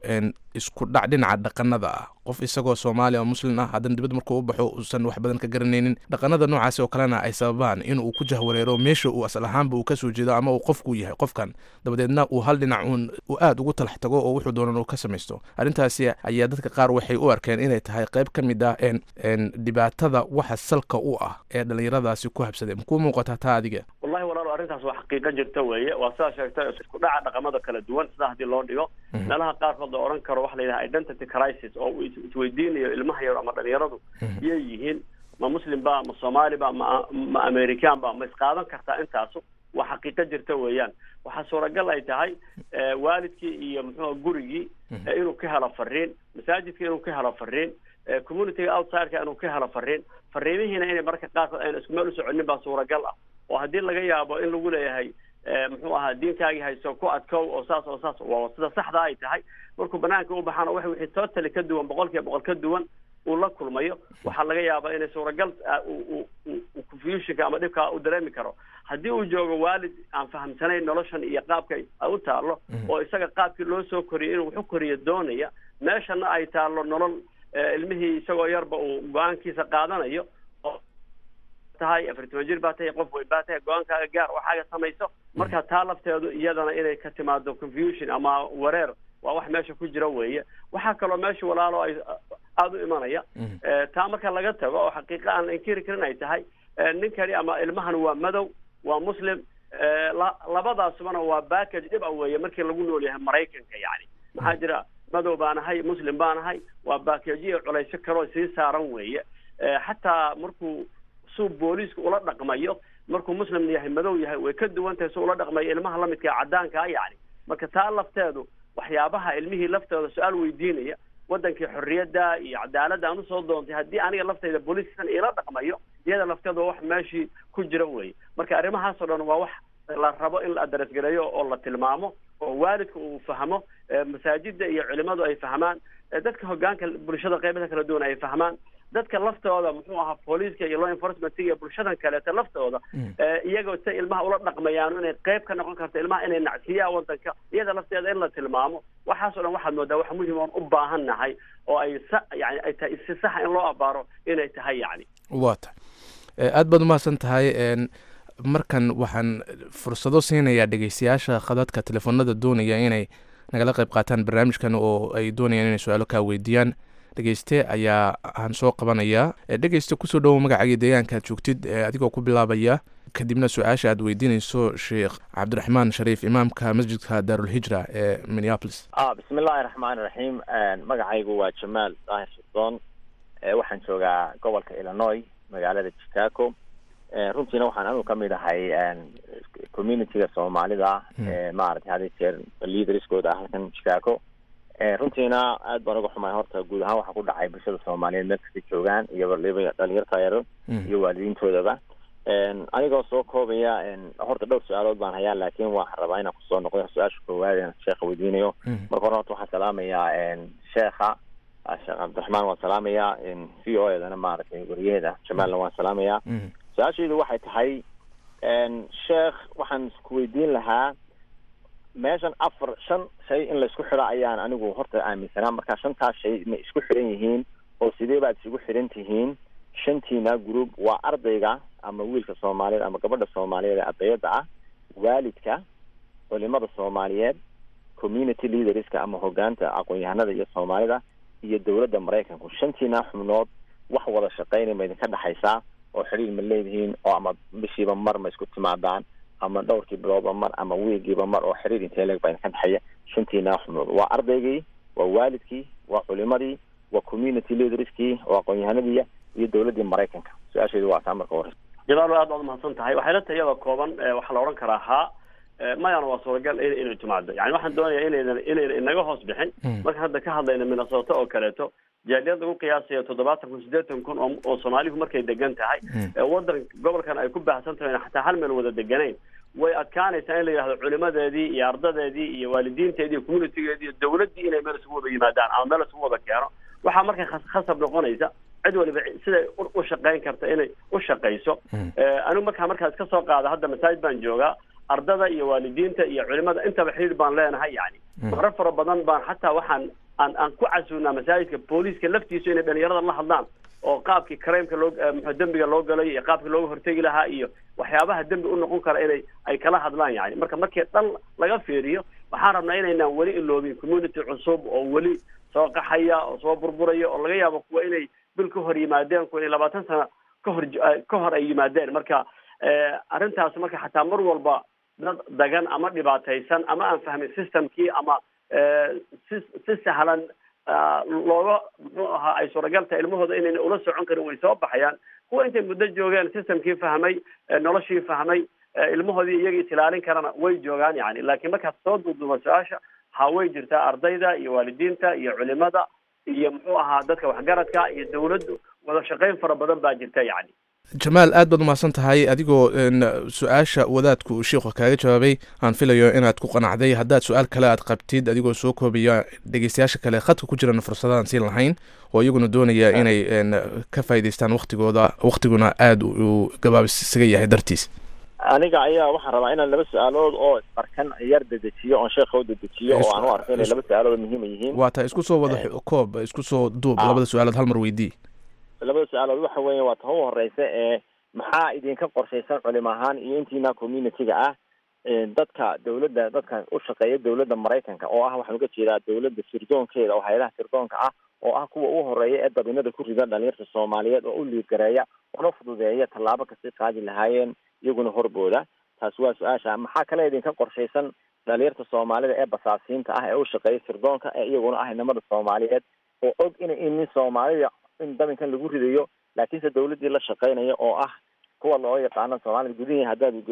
isku dhac dhinaca dhaqanada ah, qof isagoo Soomaali oo Muslim ah haddana dibadda markuu u baxo uusan wax badan ka garanaynin dhaqanada noocaas oo kalena ay sababaan in uu ku jahwareero meesha uu asal ahaanba uu ka soo jeedo ama uu qofku yahay qofkan, dabadeedna uu hal dhinac uu aad ugu talax tago oo wuxuu doonan uu ka samaysto. arrintaasi ayaa dadka qaar waxay u arkeen inay tahay qayb ka mid ah dhibaatada waxa salka u ah ee dhalinyaradaasi ku habsadeen. Muxuu muuqataa taa adiga? wallahi walaalo arrintaas waa xaqiiqo jirta weeye, waa sidaa sheegtay isku dhaca dhaqamada kala duwan sidaa haddii loo dhigo meelaha qaarkood la oran karo waxa la yidhaha identity crisis oo uu isweydiinayo ilmaha yar ama dhalinyaradu yay yihiin, ma muslim ba ma Soomaali ba ma American ba, ma isqaadan kartaa intaasu waa xaqiiqo jirta weeyaan. waxaa suuragal ay tahay waalidkii iyo muxuu gurigii inuu ka helo fariin, masaajidka inuu ka helo fariin, community outside-ka inuu ka helo fariimihiina inay marka qaarkood ayna isku meel u soconin baa suuragal ah, oo haddii laga yaabo in lagu leeyahay muxuu ahaa diinkaagii hayso ku adkow oo saas waa sida saxda ay tahay, markuu banaanka u baxana wixii totally ka duwan 100% ka duwan uu la kulmayo, waxaa laga yaabaa inay suuragal confusionka ama dhibka u dareemi karo. haddii uu joogo waalid aan fahamsanayn noloshan iyo qaabka ay u taalo oo isaga qaabkii loo soo koriyay inuu wuxuu koriyo doonaya, meeshana ay taalo nolol ilmihii isagoo yarba uu go-aankiisa qaadanayo oo tahay 40 jir baa tahay qof way baa tahay go-aankaaga gaar waxaaga samayso, marka taa lafteedu iyadana inay ka timaado confusion ama wareer waa wax meesha ku jira weeye. waxaa kaloo meesha walaalo ay aad u imanaya taa marka laga tago oo xaqiiqa aan inkiri karin ay tahay ninkani ama ilmahan waa madow waa muslim labadaasubana waa package dhib ah weeye markii lagu nool yahay Mareykanka. yani maxaa jira madow baanahay muslim baanahay waa package culays karo sii saaran weeye. xataa markuu suu booliisku ula dhaqmayo markuu muslim yahay madow yahay way ka duwan tahay suu ula dhaqmayo ilmaha la midka cadaanka yani. marka taa lafteedu waxyaabaha ilmihii laftooda su'aal weydiinaya wadankii xorriyada iyo cadaaladda aan soo doontay haddii aniga laftayda booliiskan ila dhaqmayo iyada lafteedu wax meeshii ku jira weeye. marka arrimahaas oo dhan waa wax la rabo in la address gareeyo oo la tilmaamo oo waalidku uu fahmo, masaajidda iyo culimadu ay fahmaan, dadka hoggaanka bulshada qaybaha kala duwan ay fahmaan, dadka laftooda muxuu ahaa booliiska iyo law enforcement iyo bulshadan kaleeta laftooda iyagoo si ilmaha ula dhaqmayaan inay qayb ka noqon karto ilmaha inay nacsiyaan wadanka iyada lafteeda in la tilmaamo. waxaas oo dhan waxaad moodaa wax muhiim oo u baahan nahay oo ay yani ay tahay si sax in loo abaaro inay tahay yani. waata aad baad umahadsan tahay. markan waxaan fursado siinayaa dhegeystayaasha khadadka telefoonada doonaya inay nagala qayb qaataan barnaamijkan oo ay doonayaan inay su-aalo kaa weydiiyaan. dhegeyste ayaa aan soo qabanayaa. dhegeyste kusoo dhowow magacaaga deegaanka aad joogtid adigoo ku bilaabaya kadibna su-aasha aad weydiinayso sheekh cabdiraxmaan shariif imaamka masjidka daarulhijra ee Minneapolis. bismillahi raxmaani raxiim. magacaygu waa Jamaal Daahir Shiddoon, waxaan joogaa gobolka Illinois magaalada Chicago. runtiina waxaan anu ka mid ahay communityga Soomaalida maaragtay hadda jeer leaderskooda halkan Chicago. runtiina aad baan uga xumahay horta guud ahaan waxa ku dhacay bulshada Soomaaliyeed meel kasta joogaan iyo waliba dhalinyarta yar iyo waalidiintoodaba. anigoo soo koobaya horta dhowr su-aalood baan hayaa laakiin waxaan rabaa inaan kusoo noqdo su-aasha koowaad sheekha weydiinayo. marka hore horta waxaan salaamayaa sheekha sheekh cabdiraxmaan waan salaamayaa VO-edana maaragtay wariyaheeda Jamaalna waan salaamayaa. su-aashaydu waxay tahay sheekh waxaan isku weydiin lahaa meeshan 4-5 shay in la isku xiro ayaan anigu horta aaminsanaa. marka 5taas shay ma isku xiran yihiin oo sidee baad isugu xiran tihiin? 5tiina group waa ardayga ama wiilka Soomaaliyeed ama gabadha Soomaaliyeed ee ardayda ah, waalidka, culimada Soomaaliyeed, community leaderska ama hogaanta aqoon-yahanada iyo Soomaalida iyo dawladda Mareykanka. 5tiina xubnood wax wada shaqeynaya ma idinka dhaxaysaa oo xiriir ma leedihiin oo ama bishiiba mar ma isku timaadaan ama dhowrkii bilowba mar ama wiigiiba mar oo xiriir intee leeg baa idinka dhaxaya? 5tiina xubnood waa ardaygii, waa waalidkii, waa culimadii, waa community leaderskii, waa aqoon-yahanadii iyo dawladda Mareykanka. su-aasheedu waa taa marka hore. jalaal aad baad mahadsan tahay. waxay la tahay iyada kooban waxa la oran karaa mayana waa suuragal inay timaado. yani waxaan doonayaa inayna inaga hoos bixin markaan hadda ka hadlayna Minnesota oo kaleeto jaaliyada ugu qiyaasaya 70,000-80,000 oo Soomaalihu markay degan tahay wadan gobolkan ay ku baahsan tahay xataa hal meel wada deganayn way adkaanaysaa in la yiraahdo culimadeedii iyo ardadeedii iyo waalidiinteedii iyo communitygeedii iyo dawladdii inay meel isugu wada yimaadaan ama meel isugu wada keeno. waxaa marka khasab noqonaysa cid waliba siday u shaqeyn karta inay u shaqeyso. anigu markaas ka soo qaada hadda masaajid baan joogaa, ardada iyo waalidiinta iyo culimada intaba xiriir baan leenahay yani marar fara badan baan xataa waxaan aan ku casuunaa masaajidka booliiska laftiisu inay dhalinyarada la hadlaan oo qaabkii crimeka loo dembiga loo galay iyo qaabkii looga hortegi lahaa iyo waxyaabaha dembi u noqon kara inay ay kala hadlaan yani markii dhan laga fiiriyo waxaan rabnaa inaynaan weli iloobin community cusub oo weli soo qaxaya oo soo burburaya oo laga yaabo kuwa inay bil ka hor yimaadeen kuwa inay 20 sano ka hor ay yimaadeen marka arrintaas marka xataa mar walba dad dagan ama dhibaataysan ama aan fahmin systemkii ama si sahlan looga muxuu ahaa ay suuragal tahay ilmahooda inayna ula socon karin way soo baxayaan kuwa intay muddo joogeen systemkii fahmay noloshii fahmay ilmahoodii iyagii isilaalin karana way joogaan yani laakiin markaad soo duuduuba su-aasha waxaa way jirtaa ardayda iyo waalidiinta iyo culimada iyo muxuu ahaa dadka waxgaradka iyo dawladdu wada shaqayn fara badan baa jirta yani jamaal aad baad umahadsan tahay adigoo su-aasha wadaadku sheikhu kaaga jawaabay aan filayo inaad ku qanacday haddaad su-aal kale aad qabtid adigoo soo koobaya dhegeystayaasha kale khadka ku jirana fursadaan siin lahayn oo iyaguna doonaya inay ka faa'iidaystaan waqtiguna aad uu gabaabis isaga yahay dartiis aniga ayaa waxaan rabaa inaan 2 su-aalood oo isbarkan yar dedejiyo oon sheekha u dedejiyo oo aan u arko inay 2 su-aalood muhiim yihiin waa tahay isku soo wada koob isku soo duub 2 su-aalood hal mar weydii 2 su-aalood waxa weeye waa taho horeysa maxaa idinka qorshaysan culimo ahaan iyo intiina community-ga ah dadka dawladda dadka u shaqeeya dawladda Mareykanka oo ah waxaan uga jeedaa dawladda sirdoonkeeda oo hay'adaha sirdoonka ah oo ah kuwa ugu horeeya ee dabinada ku rida dhalinyarada Soomaaliyeed oo u liigareeya oo fududeeya tallaabo kasta qaadi lahaayeen iyaguna horbooda taas waa su-aasha maxaa kale idinka qorshaysan dhalinyarada Soomaalida ee basaasiinta ah ee u shaqeeya sirdoonka ee iyaguna ah inamada Soomaaliyeed oo og in Soomaalida in dabinkan lagu ridayo laakiinse dawladii la shaqeynaya oo ah kuwa loo yaqaano Soomaalida gudihiisa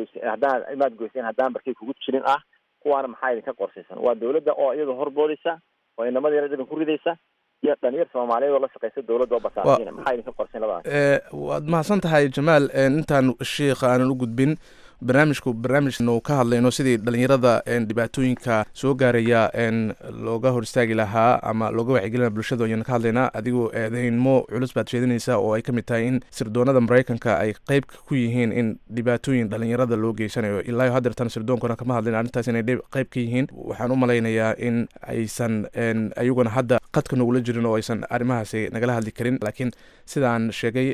haddaad goyseen haddaan barkay kugu jirin ah kuwaana maxaa idinka qorshaysan waa dawladda oo iyada horboodaysa oo inamada dabin ku ridaysa iyo dhalinyar Soomaaliyeed oo la shaqeysa dawladda oo basaasiina maxaa idinka qorshaysan labadaas waad mahadsan tahay Jamaal intaan sheekha aanan u gudbin barnaamijna uu ka hadlayno sidii dhalinyarada dhibaatooyinka soo gaaraya looga hor istaagi lahaa ama looga wacyigelina bulshada ayaan ka hadlaynaa adigoo eedaynmo culus baad sheedinaysaa oo ay ka mid tahay in sirdoonada Mareykanka ay qayb ku yihiin in dhibaatooyin dhalinyarada loo geysanayo ilaa haddeertan sirdoonkuna kama hadlayn arrintaas inay qayb ka yihiin waxaan u malaynayaa in aysan ayaguna hadda qadka nogula jirin oo aysan arrimahaasi nagala hadli karin laakiin sidaan sheegay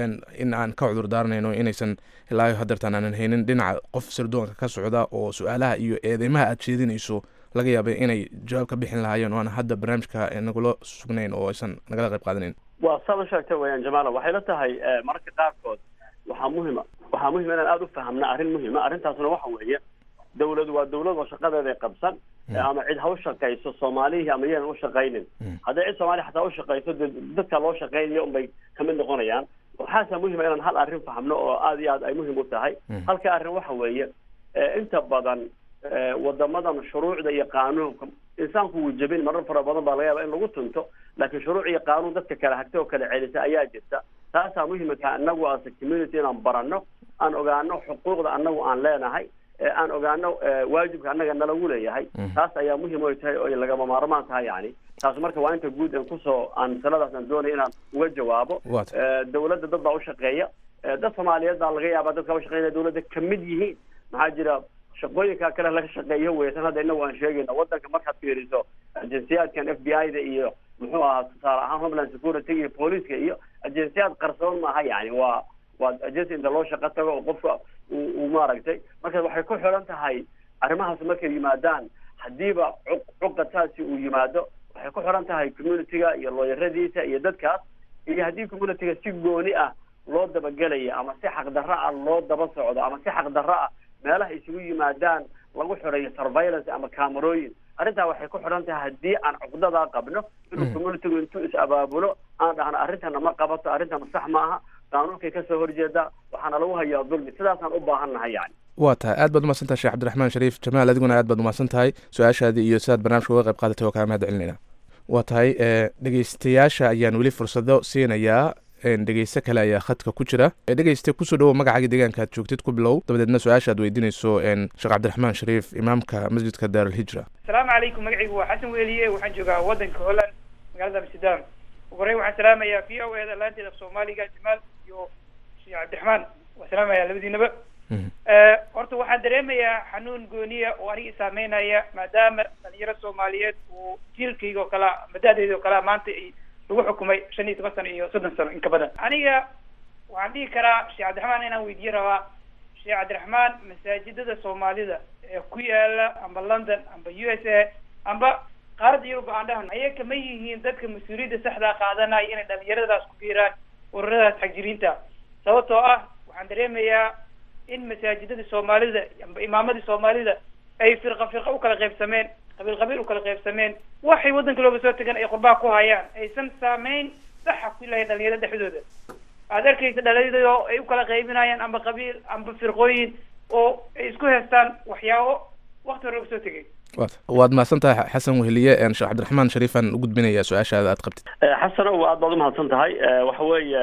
in aan ka cudur daaranayno inaysan ilaa haddeertan aanan haynin dhinaca qof sirdoonka ka socda oo su-aalaha iyo eedeymaha aad jeedinayso laga yaabay inay jawaab ka bixin lahaayeen oo aan hadda barnaamijka nagula sugnayn oo aysan nagala qayb qaadanayn waa saad u sheegtay weyaan jamaala waxay la tahay mararka qaarkood waxaa muhima inaan aada u fahamna arrin muhima arrintaasna waxa weeye dawladu waa dawlad oo shaqadeeda qabsan ama cid ha u shaqayso Soomaaliya ama yaan u shaqaynin hadday cid Soomaali xataa u shaqayso dadka loo shaqaynayo unbay kamid noqonayaan waxaasa muhiim inaan hal arrin fahmno oo aad iyo aad ay muhiim u tahay halka arrin waxa weeye inta badan wadamadan shuruucda iyo qaanuunka insaanku wuu jabin marar fara badan baa laga yaabaa in lagu tunto laakiin shuruuc iyo qaanuun dadka kala hagta oo kala celisa ayaa jirta taasaa muhiimka anagu as a community inaan baranno aan ogaano xuquuqda anagu aan leenahay aan ogaano waajibka annaga nalagu leeyahay taas ayaa muhiim u tahay oo lagama maarmaan tahay yani taas marka waa inta guud aan masaladaas aan doonay inaan uga jawaabo dawladda dad baa u shaqeeya dad Soomaaliyeed baa laga yaabaa dadka u shaqeynaya dawladda kamid yihiin maxaa jira shaqooyinka kale laga shaqeeyo weeysan hadda inagu aan sheegayna wadanka markaad fiiriso agensiyaadkan FBI-da iyo muxuu ahaa tusaale ahaan Homeland Security iyo booliiska iyo agensiyaad qarsoon maaha yani waa agency inta loo shaqo tago oo qofka uu maaragtay marka waxay ku xiran tahay arrimahaas markay yimaadaan hadiiba cuqataasi uu yimaado waxay ku xiran tahay community-ga iyo looyaradiisa iyo dadkaas iyo haddii community-ga si gooni ah loo dabagelaya ama si xaqdarro ah loo daba socdo ama si xaqdarro ah meelaha isugu yimaadaan lagu xirayo surveillance ama kaamarooyin arrintaa waxay ku xiran tahay haddii aan cuqdadaa qabno inuu community-gu intuu is-abaabulo aan dhahno arrintana ma qabato arrintana sax maaha qaanuunkay kasoo horjeeda waxaana lagu hayaa dulmi sidaasaan u baahan nahay yani waa tahay aad baad umahadsan tahay sheekh cabdiraxmaan shariif jamaal adiguna aad baad umahadsan tahay su-aashaadii iyo sidaad barnaamijka uga qayb qaadatay oo kaa mahad celinayna waa tahay dhegeystayaasha ayaan weli fursado siinayaa dhegeyste kale ayaa khadka ku jira dhegeyste kusoo dhawow magacaaga deegaanka aad joogtid ku bilow dabadeedna su-aasha aad weydiinayso sheekh cabdiraxmaan shariif imaamka masjidka daarulhijra asalaamu calaykum magacaygu waa xasan weeliye waxaan joogaa wadanka holland magaalada amsterdam ugu horreyn waxaan salaamayaa v o e da laanteeda af soomaaliga jamaal iyo sheekh cabdiraxmaan waan salaamayaa labadiinaba horta waxaan dareemayaa xanuun gooniya oo aniga saameynaya maadaama dhalinyaro soomaaliyeed uu jiilkayga oo kale mada'deyda oo kale maanta lagu xukumay 15 sano iyo 30 sano in ka badan. aniga waxaan dhihi karaa sheekh cabdiraxmaan inaan weydiin rabaa sheekh cabdiraxmaan masaajidada soomaalida ee ku yaala amba London amba USA amba qaarada Yurub aan dhahan ayaga ma yihiin dadka mas-uuliyadda saxda qaadanaya inay dhalinyaradaas ku biiraan ururadaas xagjiriinta sababtoo ah waxaan dareemayaa in masaajidada soomaalida amba imaamadii soomaalida ay firqa u kala qaybsameen qabiil u kala qaybsameen waxay wadanka looga soo tagan ay qurbaa ku hayaan aysan saameyn saxa ku leeyahay dhalinyarada dhexdooda aad arkaysa dhalinyarada oo ay u kala qaybinayaan amba qabiil amba firqooyin oo ay isku haystaan waxyaabo waqti hore looga soo tegay waad mahadsan tahay xasan weheliye sheekh cabdiraxmaan shariifan u gudbinaya su-aashaada aad qabtid. xasan aad baad u mahadsan tahay waxa weeye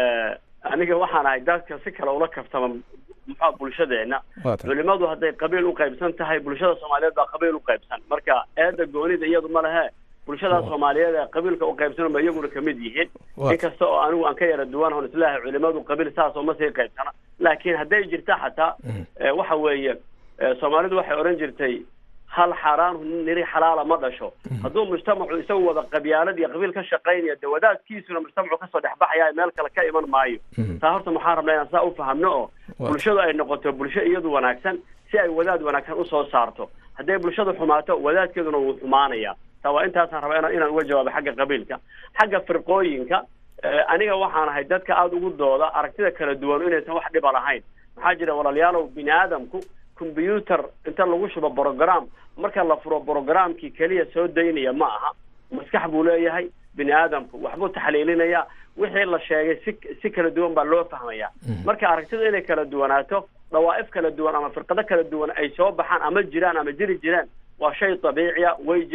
aniga waxaan ahay dadka si kale ula kaftama maxaa bulshadeena culimadu hadday qabiil u qaybsan tahay bulshada Soomaaliyeed baa qabiil u qaybsan marka eeda goonida iyadu ma laha bulshada Soomaaliyeed ee qabiilka u qaybsan ma iyaguna kamid yihiin inkasta oo anigu aan ka yara duwan oo islaahay culimadu qabiil saas oo ma sii qaybsana laakiin hadday jirta xataa waxa weeye Soomaalidu waxay oran jirtay hal xaraan niri xalaala ma dhasho hadduu mujtamacu isagu wada qabyaalad iyo qabiil ka shaqeynaya dawadaadkiisuna mujtamacu kasoo dhexbaxaya meel kale ka iman maayo taa horta maxaan rabnaa inaan saa u fahamno oo bulshadu ay noqoto bulsho iyadu wanaagsan si ay wadaad wanaagsan usoo saarto hadday bulshadu xumaato wadaadkeeduna wuu xumaanaya taa waa intaasaan rabaa inaan uga jawaabo xagga qabiilka xagga firqooyinka aniga waxaan ahay dadka aada ugu dooda aragtida kala duwan inaysan wax dhiba lahayn maxaa jira walaalayaalow bini aadamku computer inta lagu shubo program marka la furo programkii kaliya soo daynaya ma aha maskax buu leeyahay bini aadamku waxbuu taxliilinaya wixii la sheegay si kala duwan baa loo fahmaya marka aragtida inay kala duwanaato dhawaa'if kala duwan ama firqado kala duwan ay soo baxaan ama jiraan ama jiri jiraan waa shay dabiici ah way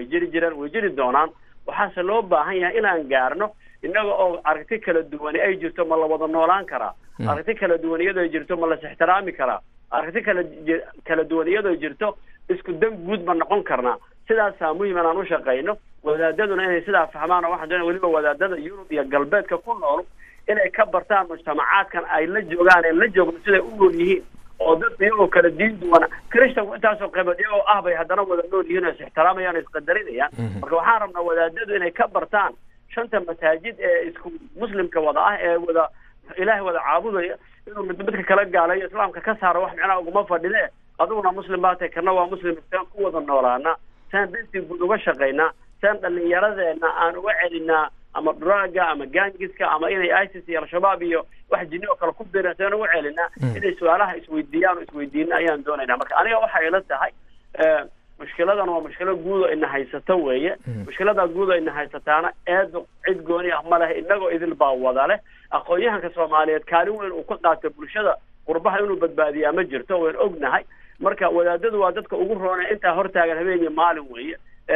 jiri doonaan waxaase loo baahan yahay inaan gaarno inaga oo aragti kala duwan ay jirto ma la wada noolaan karaa aragti kala duwan iyadoo ay jirto ma la ixtiraami karaa aragti kala duwan iyadoo jirto isku dan guud ma noqon karnaa sidaasaa muhiim inaan u shaqayno wadaadaduna inay sidaa fahmaan oo waxaan doonaya weliba wadaadada Yurub iyo galbeedka ku nool inay ka bartaan mujtamacaadkan ay la joogaan ee la joogno siday u nool yihiin oo dad iyagoo kala diin duwana Kirishtanku intaasoo qaybood iyagoo ah bay haddana wada nool yihiin oo is ixtiraamayaan oo isqadarinayaan marka waxaan rabnaa wadaadadu inay ka bartaan shanta masaajid ee isku muslimka wada ah ee wada ilaahay wada caabudaya inuu midka kala gaalayo islaamka ka saaro wax macna uguma fadhile aduguna muslim baa tahay kana waa muslim istaan ku wada noolaana saan dadkii guud uga shaqaynaa saan dhalinyaradeena aan uga celinaa ama draaga ama gangiska ama inay ISIS iyo al-shabaab iyo wax jinni oo kale ku biiraan saan uga celinaa inay su'aalaha isweydiina ayaan doonaynaa marka aniga waxa ila tahay mushkiladan waa mushkilo guud oo ina haysato weeye mushkilada guud oo ina haysataana cid gooni ah ma leh inagoo idil baa wada leh aqoon-yahanka Soomaaliyeed kaalin weyn uu ka qaato bulshada qurbaha inuu badbaadiyaa ma jirto waan ognahay marka wadaadadu waa dadka ugu roonay inta hortaagan habeenii maalin weeye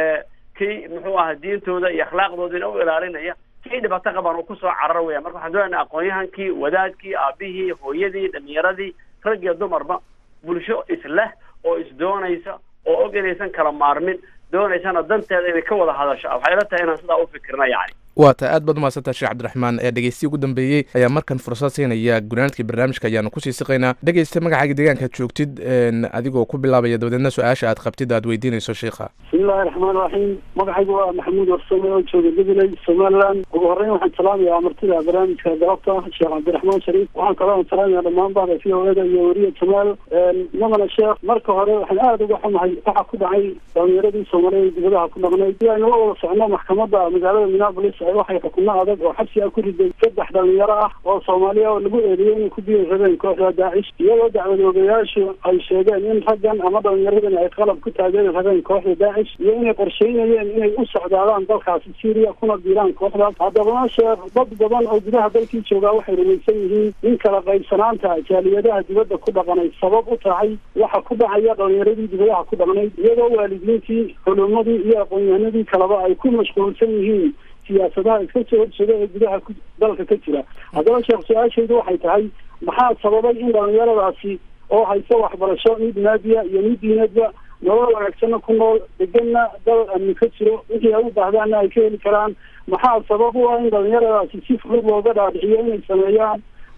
kii muxuu ahaa diintooda iyo akhlaaqdooda u ilaalinaya kii dhibaato qaban uu ku soo cararo weeye marka waxaan doonaynaa aqoon-yahankii wadaadkii aabihii hooyadii dhalinyaradii rag iyo dumarba bulsho isleh oo isdoonaysa oo og inaysan kala maarmin doonaysana danteeda inay ka wada hadasho waxay ila tahay inaan sidaa u fikirna yani waata aad baad umahadsantaha sheekh cabdiraxmaan dhegeystiyi ugu dambeeyey ayaa markan fursad siinaya gunaanadkii barnaamijka ayaanu kusii siqaynaa dhegeysta magacaaga deegaanka aad joogtid adigoo ku bilaabaya dabadeedna su-aasha aad qabtid aad weydiinayso sheekha bismillahi raxmaan raxiim magacaygu waa maxamuud warsame oo jooga gabiley somaliland ugu horreyn waxaan salaamayaa martida barnaamijka galabta sheekh cabdiraxmaan shariif waxaan kaloo salaamayaa dhammaan bahda VOAda iyo weriya jamaal madana sheekh marka hore waxaan aada uga xumahay waxa ku dhacay dhalinyaradii soomaaliyeed dibadaha ku dhaqnay si aynu la wada socno maxkamadda magaalada Minneapolis waxay xukumo adag oo xabsi ah ku riday 3 dhalinyaro ah oo Soomaaliya oo lagu eedeeyay inay ku biirsadeen kooxda Daesh iyadoo dacwadoogayaashu ay sheegeen in raggan ama dhalinyaradan ay qalab ku taageereen kooxda Daesh iyo inay qorsheynayeen inay u socdaalaan dalkaasi Syria kuna biiraan kooxdaas haddaba dad badan oo gudaha dalkii jooga waxay rumaysan yihiin in kala qaybsanaanta jaaliyadaha dibadda ku dhaqanay sabab u tahay waxa ku dhacaya dhalinyaradii dibadaha ku dhaqanay iyadoo waalidiintii culumadii iyo aqoon-yahanadii kaleba ay ku mashquulsan yihiin siyaasadaha iska soo horjeeda ee gudaha dalka ka jira haddaba sheekh su-aashaydu waxay tahay maxaa sababay in dhalinyaradaasi oo hayso waxbarasho mid maadiya iyo mid diinadba nolol wanaagsanna ku nool deganna dal amni ka jiro wixii ay u baahdaanna ay ka heli karaan maxaa sabab u ah in dhalinyaradaasi si fudud looga dhaadhiciyo inay sameeyaan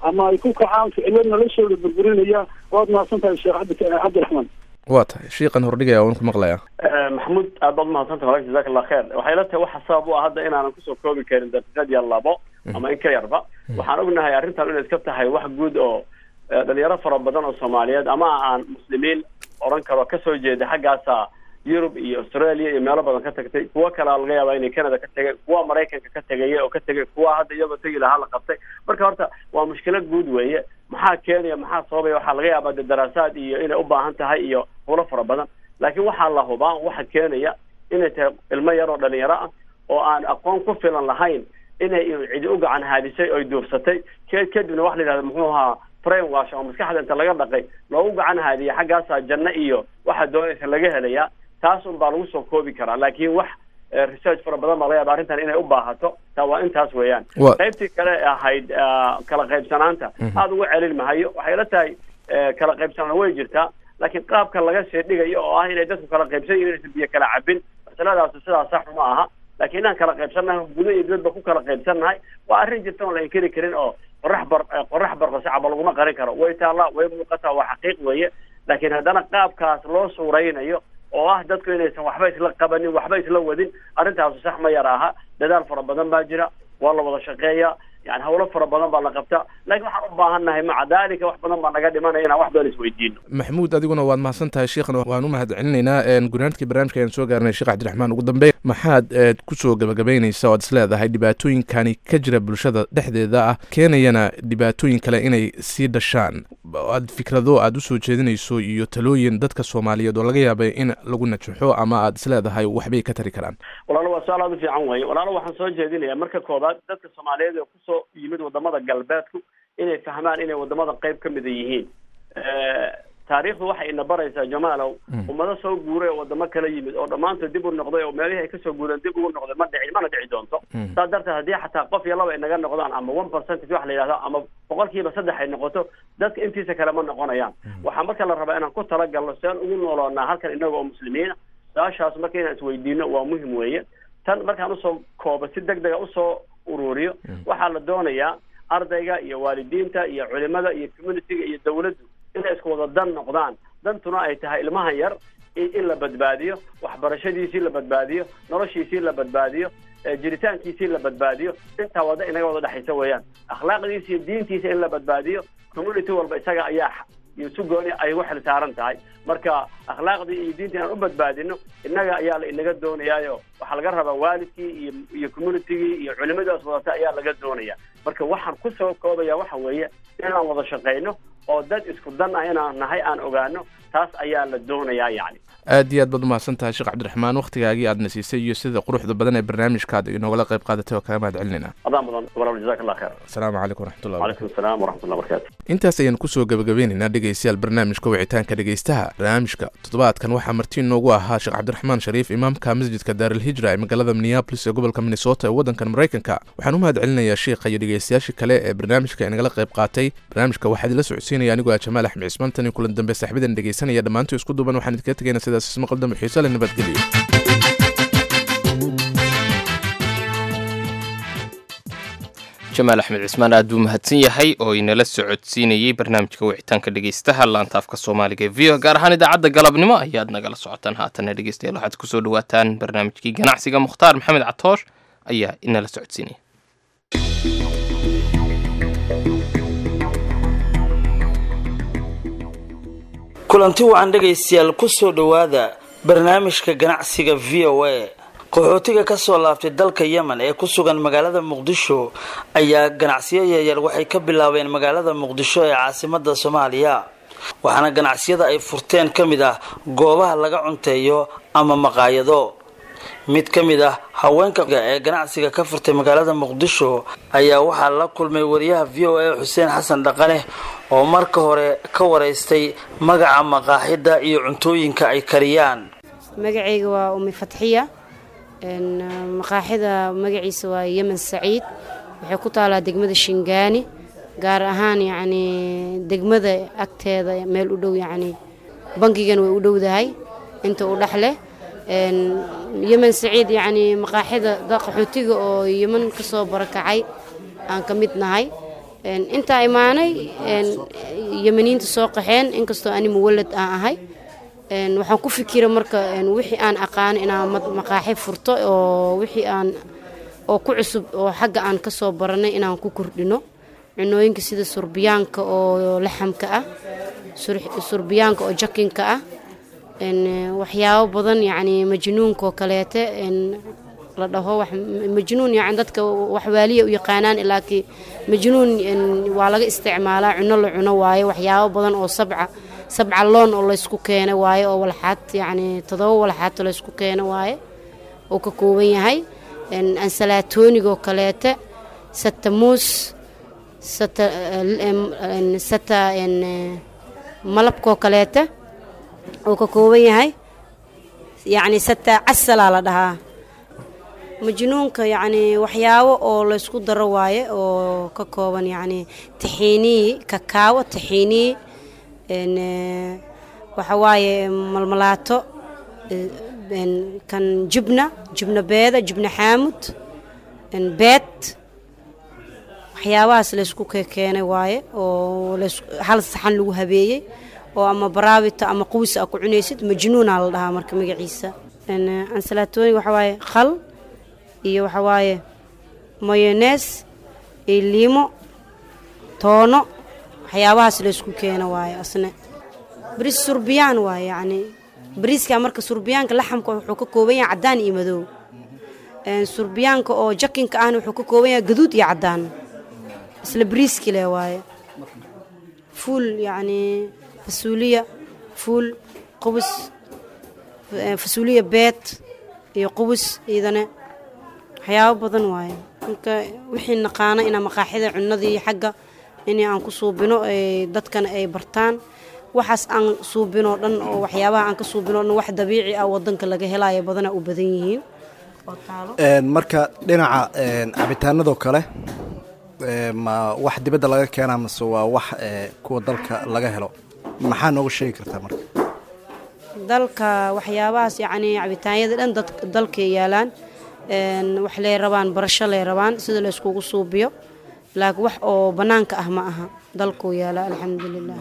ama ay ku kacaan ficilo noloshooda burburinaya. waad mahadsantahay sheekh cabdiraxmaan. waa tahay shiiqan hordhigaya waan ku maqlayaa. maxamuud aad baad mahadsantahay walaal jazaak allah kheer. waxay la tahay waxa sabab u ah hadda inaanan kusoo koobi karin daqiiqad iyo labo ama in ka yarba. waxaan ognahay arrintan inay iska tahay wax guud oo dhalinyaro fara badan oo Soomaaliyeed ama aan muslimiin oran karo ka soo jeeda xaggaasa Europe iyo Australia iyo meelo badan ka tagtay. kuwa kale laga yaabaa inay Canada ka tagay, kuwa Mareykanka ka tagay oo ka tagay, kuwa hadda iyaba tagi lahaa la qabtay. marka horta waa mushkilad guud weeye. maxaa keenaya maxaa sababay waxa laga yaabaa daraasaad iyo inay u baahan tahay iyo howlo fara badan. laakiin waxa la hubaa waxa keenaya inay tahay ilmo yar oo dhalinyaro ah oo aan aqoon ku filan lahayn inay cidi u gacan haadisay oo duufsatay kadibna wax la yiraahdo muxuu ahaa brain wash oo maskaxda inta laga dhaqay loogu gacan haadiya xaggaasa janno iyo waxa doonaysa laga helaya. taas un baa lagu soo koobi karaa. laakiin wax research fara badan baa laga yaabaa arrintan inay u baahato. taa waa intaas weeyaan. qaybtii kale ahayd kala qaybsanaanta aada uga celin mahayo. waxay la tahay kala qaybsanaan way jirtaa, laakiin qaabka laga sii dhigayo oo ah inay dadku kala qaybsan yihiin inaysan biyo kala cabin, masaladaas sidaas sax ma aha. laakiin inaan kala qaybsannahay gudo iyo dibadba ku kala qaybsannahay waa arrin jirta oon la inkiri karin oo qorax barqasacaba laguma qarin karo. way taallaa way muuqataa waa xaqiiq weeye. laakiin haddana qaabkaas loo suuraynayo oo ah dadku inaysan waxba isla qabanin waxba isla wadin, arrintaasu sax ma yar aha. dadaal fara badan baa jira, waa la wada shaqeeya, yani howlo fara badan baa la qabtaa. laakiin waxaan u baahannahay maca daalika wax badan baa naga dhimanaya inaan wax badan isweydiino. maxamuud adiguna waad mahadsan tahay sheekhana waan u mahadcelinaynaa. gunaanadkii barnaamijka ayaan soo gaarnay sheekh cabdiraxmaan. ugu dambeyn maxaad kusoo gabagabaynaysa oad isleedahay dhibaatooyinkani ka jira bulshada dhexdeeda ah keenayana dhibaatooyin kale inay sii dhashaan, aad fikrado aad usoo jeedinayso iyo talooyin dadka Soomaaliyeed oo laga yaabay in lagu najaxo ama aad isleedahay waxbay ka tari karaan? walaalo waa su'aal aad u fiican weeye. walaalo waxaan soo jeedinayaa marka koobaad dadka Soomaaliyeed oo kusoo yimid wadamada galbeedku inay fahmaan inay wadamada qayb ka mid yihiin. taariikhdu waxay ina baraysaa Jamaalow ummado soo guuray oo wadamo kala yimid oo dhamaantood dib u noqday oo meelihii ay ka soo guureen dib ugu noqday mana dhici doonto. saa darteed haddii xataa qof iyo laba ay naga noqdaan ama 1% wax la yidhahdo ama 3% ay noqoto, dadka intiisa kale ma noqonayaan. waxaa marka la rabaa inaan ku talagalno si aan ugu nooloonaa halkan inaga oo muslimiina. saashaas marka inaan isweydiino waa muhim weeye. tan markaan usoo koobo si degdega usoo ururiyo waxaa la doonayaa ardayga iyo waalidiinta iyo culimada iyo communitiga iyo dawladdu inay isku wada dan noqdaan. dantuna ay tahay ilmahan yar in la badbaadiyo, waxbarashadiisii la badbaadiyo, noloshiisii la badbaadiyo, jiritaankiisii la badbaadiyo. intaa wada inaga wada dhexaysa weeyaan. akhlaaqdiisa iyo diintiisa in la badbaadiyo. community walba isaga ayaa iyo si gooni ay ugu xil saaran tahay. marka akhlaaqdii iyo diintii aan u badbaadino innaga ayaa la inaga doonayaayo waxaa laga rabaa waalidkii iyo communitigii iyo culimadaas wadata ayaa laga doonaya. marka waxaan ku soo koobaya waxa weeye inaan wada shaqayno oo dad isku dan ah inaan nahay aan ogaano. taas ayaa la doonayaa yani. aad iyo aad baad umahadsan tahay sheekh cabdiraxmaan. waqtigaagii aadna siisay iyo sida quruxda badan ee barnaamijkaada inogala qayb qaadatay oo kaga mahad celinayna. adaa mudan walaal jazaak allah khair. asalaamu calaykum waraxmatullahi wacalaykum asalaam waraxmatullahi wabarakaatu. intaas ayaan kusoo gabagabeynaynaa dhegeystayaal barnaamijka wicitaanka dhegeystaha. barnaamijka toddobaadkan waxaa marti noogu ahaa sheekh cabdiraxmaan shariif, imaamka masjidka daarilhijra ee magaalada Minneapolis ee gobolka Minnesota ee waddankan Mareykanka. waxaan u mahad celinayaa sheekha iyo dhegeystayaashii kale ee barnaamijka inagala qayb qaatay. barnaamijka waxaa idila socodsiinaya anigoo ah Jamaal Axmed Cismaan. tan iyo kulan dambe saaxiibadan dhegeysanaya dhammaantood isku duuban waxaan idinkaga tegaynaa sidaas isma qaldamo xiiso leh. nabadgelyo. jamaal axmed cismaan aad buu mahadsan yahay oo inala socodsiinayey barnaamijka wicitaanka dhegeystaha laanta afka soomaaliga v o gaar ahaan idaacadda galabnimo ayaad nagala socotaan. haatana dhegeystayaal waxaad kusoo dhawaataan barnaamijkii ganacsiga. mukhtaar maxamed catoosh ayaa inala socodsiinaya. kulanti wacan dhegaystayaal kusoo dhowaada barnaamijka ganacsiga v o a. qaxootiga kasoo laabtay dalka yemen ee ku sugan magaalada muqdisho ayaa ganacsiyo yaryar waxay ka bilaabeen magaalada muqdisho ee caasimada Soomaaliya. waxaana ganacsiyada ay furteen ka mid ah goobaha laga cunteeyo ama maqaayado. mid ka mid ah haweenka ee ganacsiga ka furtay magaalada muqdisho ayaa waxaa la kulmay wariyaha v o a Xuseen Xasan Dhaqane oo marka hore ka wareystay magaca maqaaxida iyo cuntooyinka ay kariyaan. magacayga waa Ummi Fatxiya. maqaaxida magaciisa waa Yemen Saciid. waxay ku taalaa degmada Shingaani, gaar ahaan yani degmada agteeda meel u dhow, yani bangigan way u dhowdahay inta u dhaxle. Yemen Saciid yani maqaaxida qaxootiga oo Yemen ka soo barakacay aan ka mid nahay. intaa imaanay yemeniinta soo qaxeen inkastoo ani muwalad aan ahay waxaan ku fikira marka wixii aan aqaan inaan maqaaxi furto oo wixii aan oo ku cusub oo xagga aan ka soo baranay inaan ku kordhino cunooyinka sida surbiyaanka oo laxamka ah surbiyaanka oo jakinka ah waxyaabo badan yacni majnuunka oo kaleete la dhaho wax majnuun yacni dadka wax waaliya u yaqaanaan laakiin majnuun waa laga isticmaalaa cuno la cuno waaye waxyaabo badan oo sabca loon oo laysku keeno waaye oo walxaad yacni 7 walxaad laysku keeno waaye oo ka kooban yahay ansalaatooniga oo kaleete satamuus sata malabkoo kaleete oo ka kooban yahay yacni sata casala la dhahaa majnuunka yacni waxyaabo oo laysku daro waaye oo ka kooban yacni taxiinii kakaawo taxiinii waxa waaye malmalaato kan jubna beeda jubna xaamud beed waxyaabahaas laysku keenay waaye oo hal saxan lagu habeeyey oo ama baraawita ama quwis a ku cunaysid majnuunaa la dhahaa marka magaciisa ansalaatooni waxa waaye khal iyo waxa waaye mayonees iyo liimo toono waxyaabahaas laysku keeno waaye asne bariis surbiyaan waaye yacni bariiska marka surbiyaanka laxamka wuxuu ka kooban yahay caddaan iyo madow surbiyaanka oo jakinka ahna wuxuu ka kooban yahay gaduud iyo caddaan isla bariiski leh waaye fuul yacni fasuuliya fuul qubus fasuuliya beed iyo qubus iidane waxyaabo badan waaye marka wixii naqaana inaa maqaaxida cunadii xagga inay aan ku suubino dadkana ay bartaan waxaas aan suubino dhan oo waxyaabaha aan ka suubino dhan wax dabiici ah wadanka laga helayo badana u badan yihiin marka dhinaca cabitaanadoo kale ma wax dibadda laga keenaa mase waa wax kuwa dalka laga helo maxaa nooga sheegi kartaa marka dalka waxyaabahaas yacni cabitaanyada dhan dalkay yaalaan wax lee rabaan barasho lee rabaan sida la iskugu suubiyo laakiin wax oo bannaanka ah ma aha dalkuu yaala alxamdulilah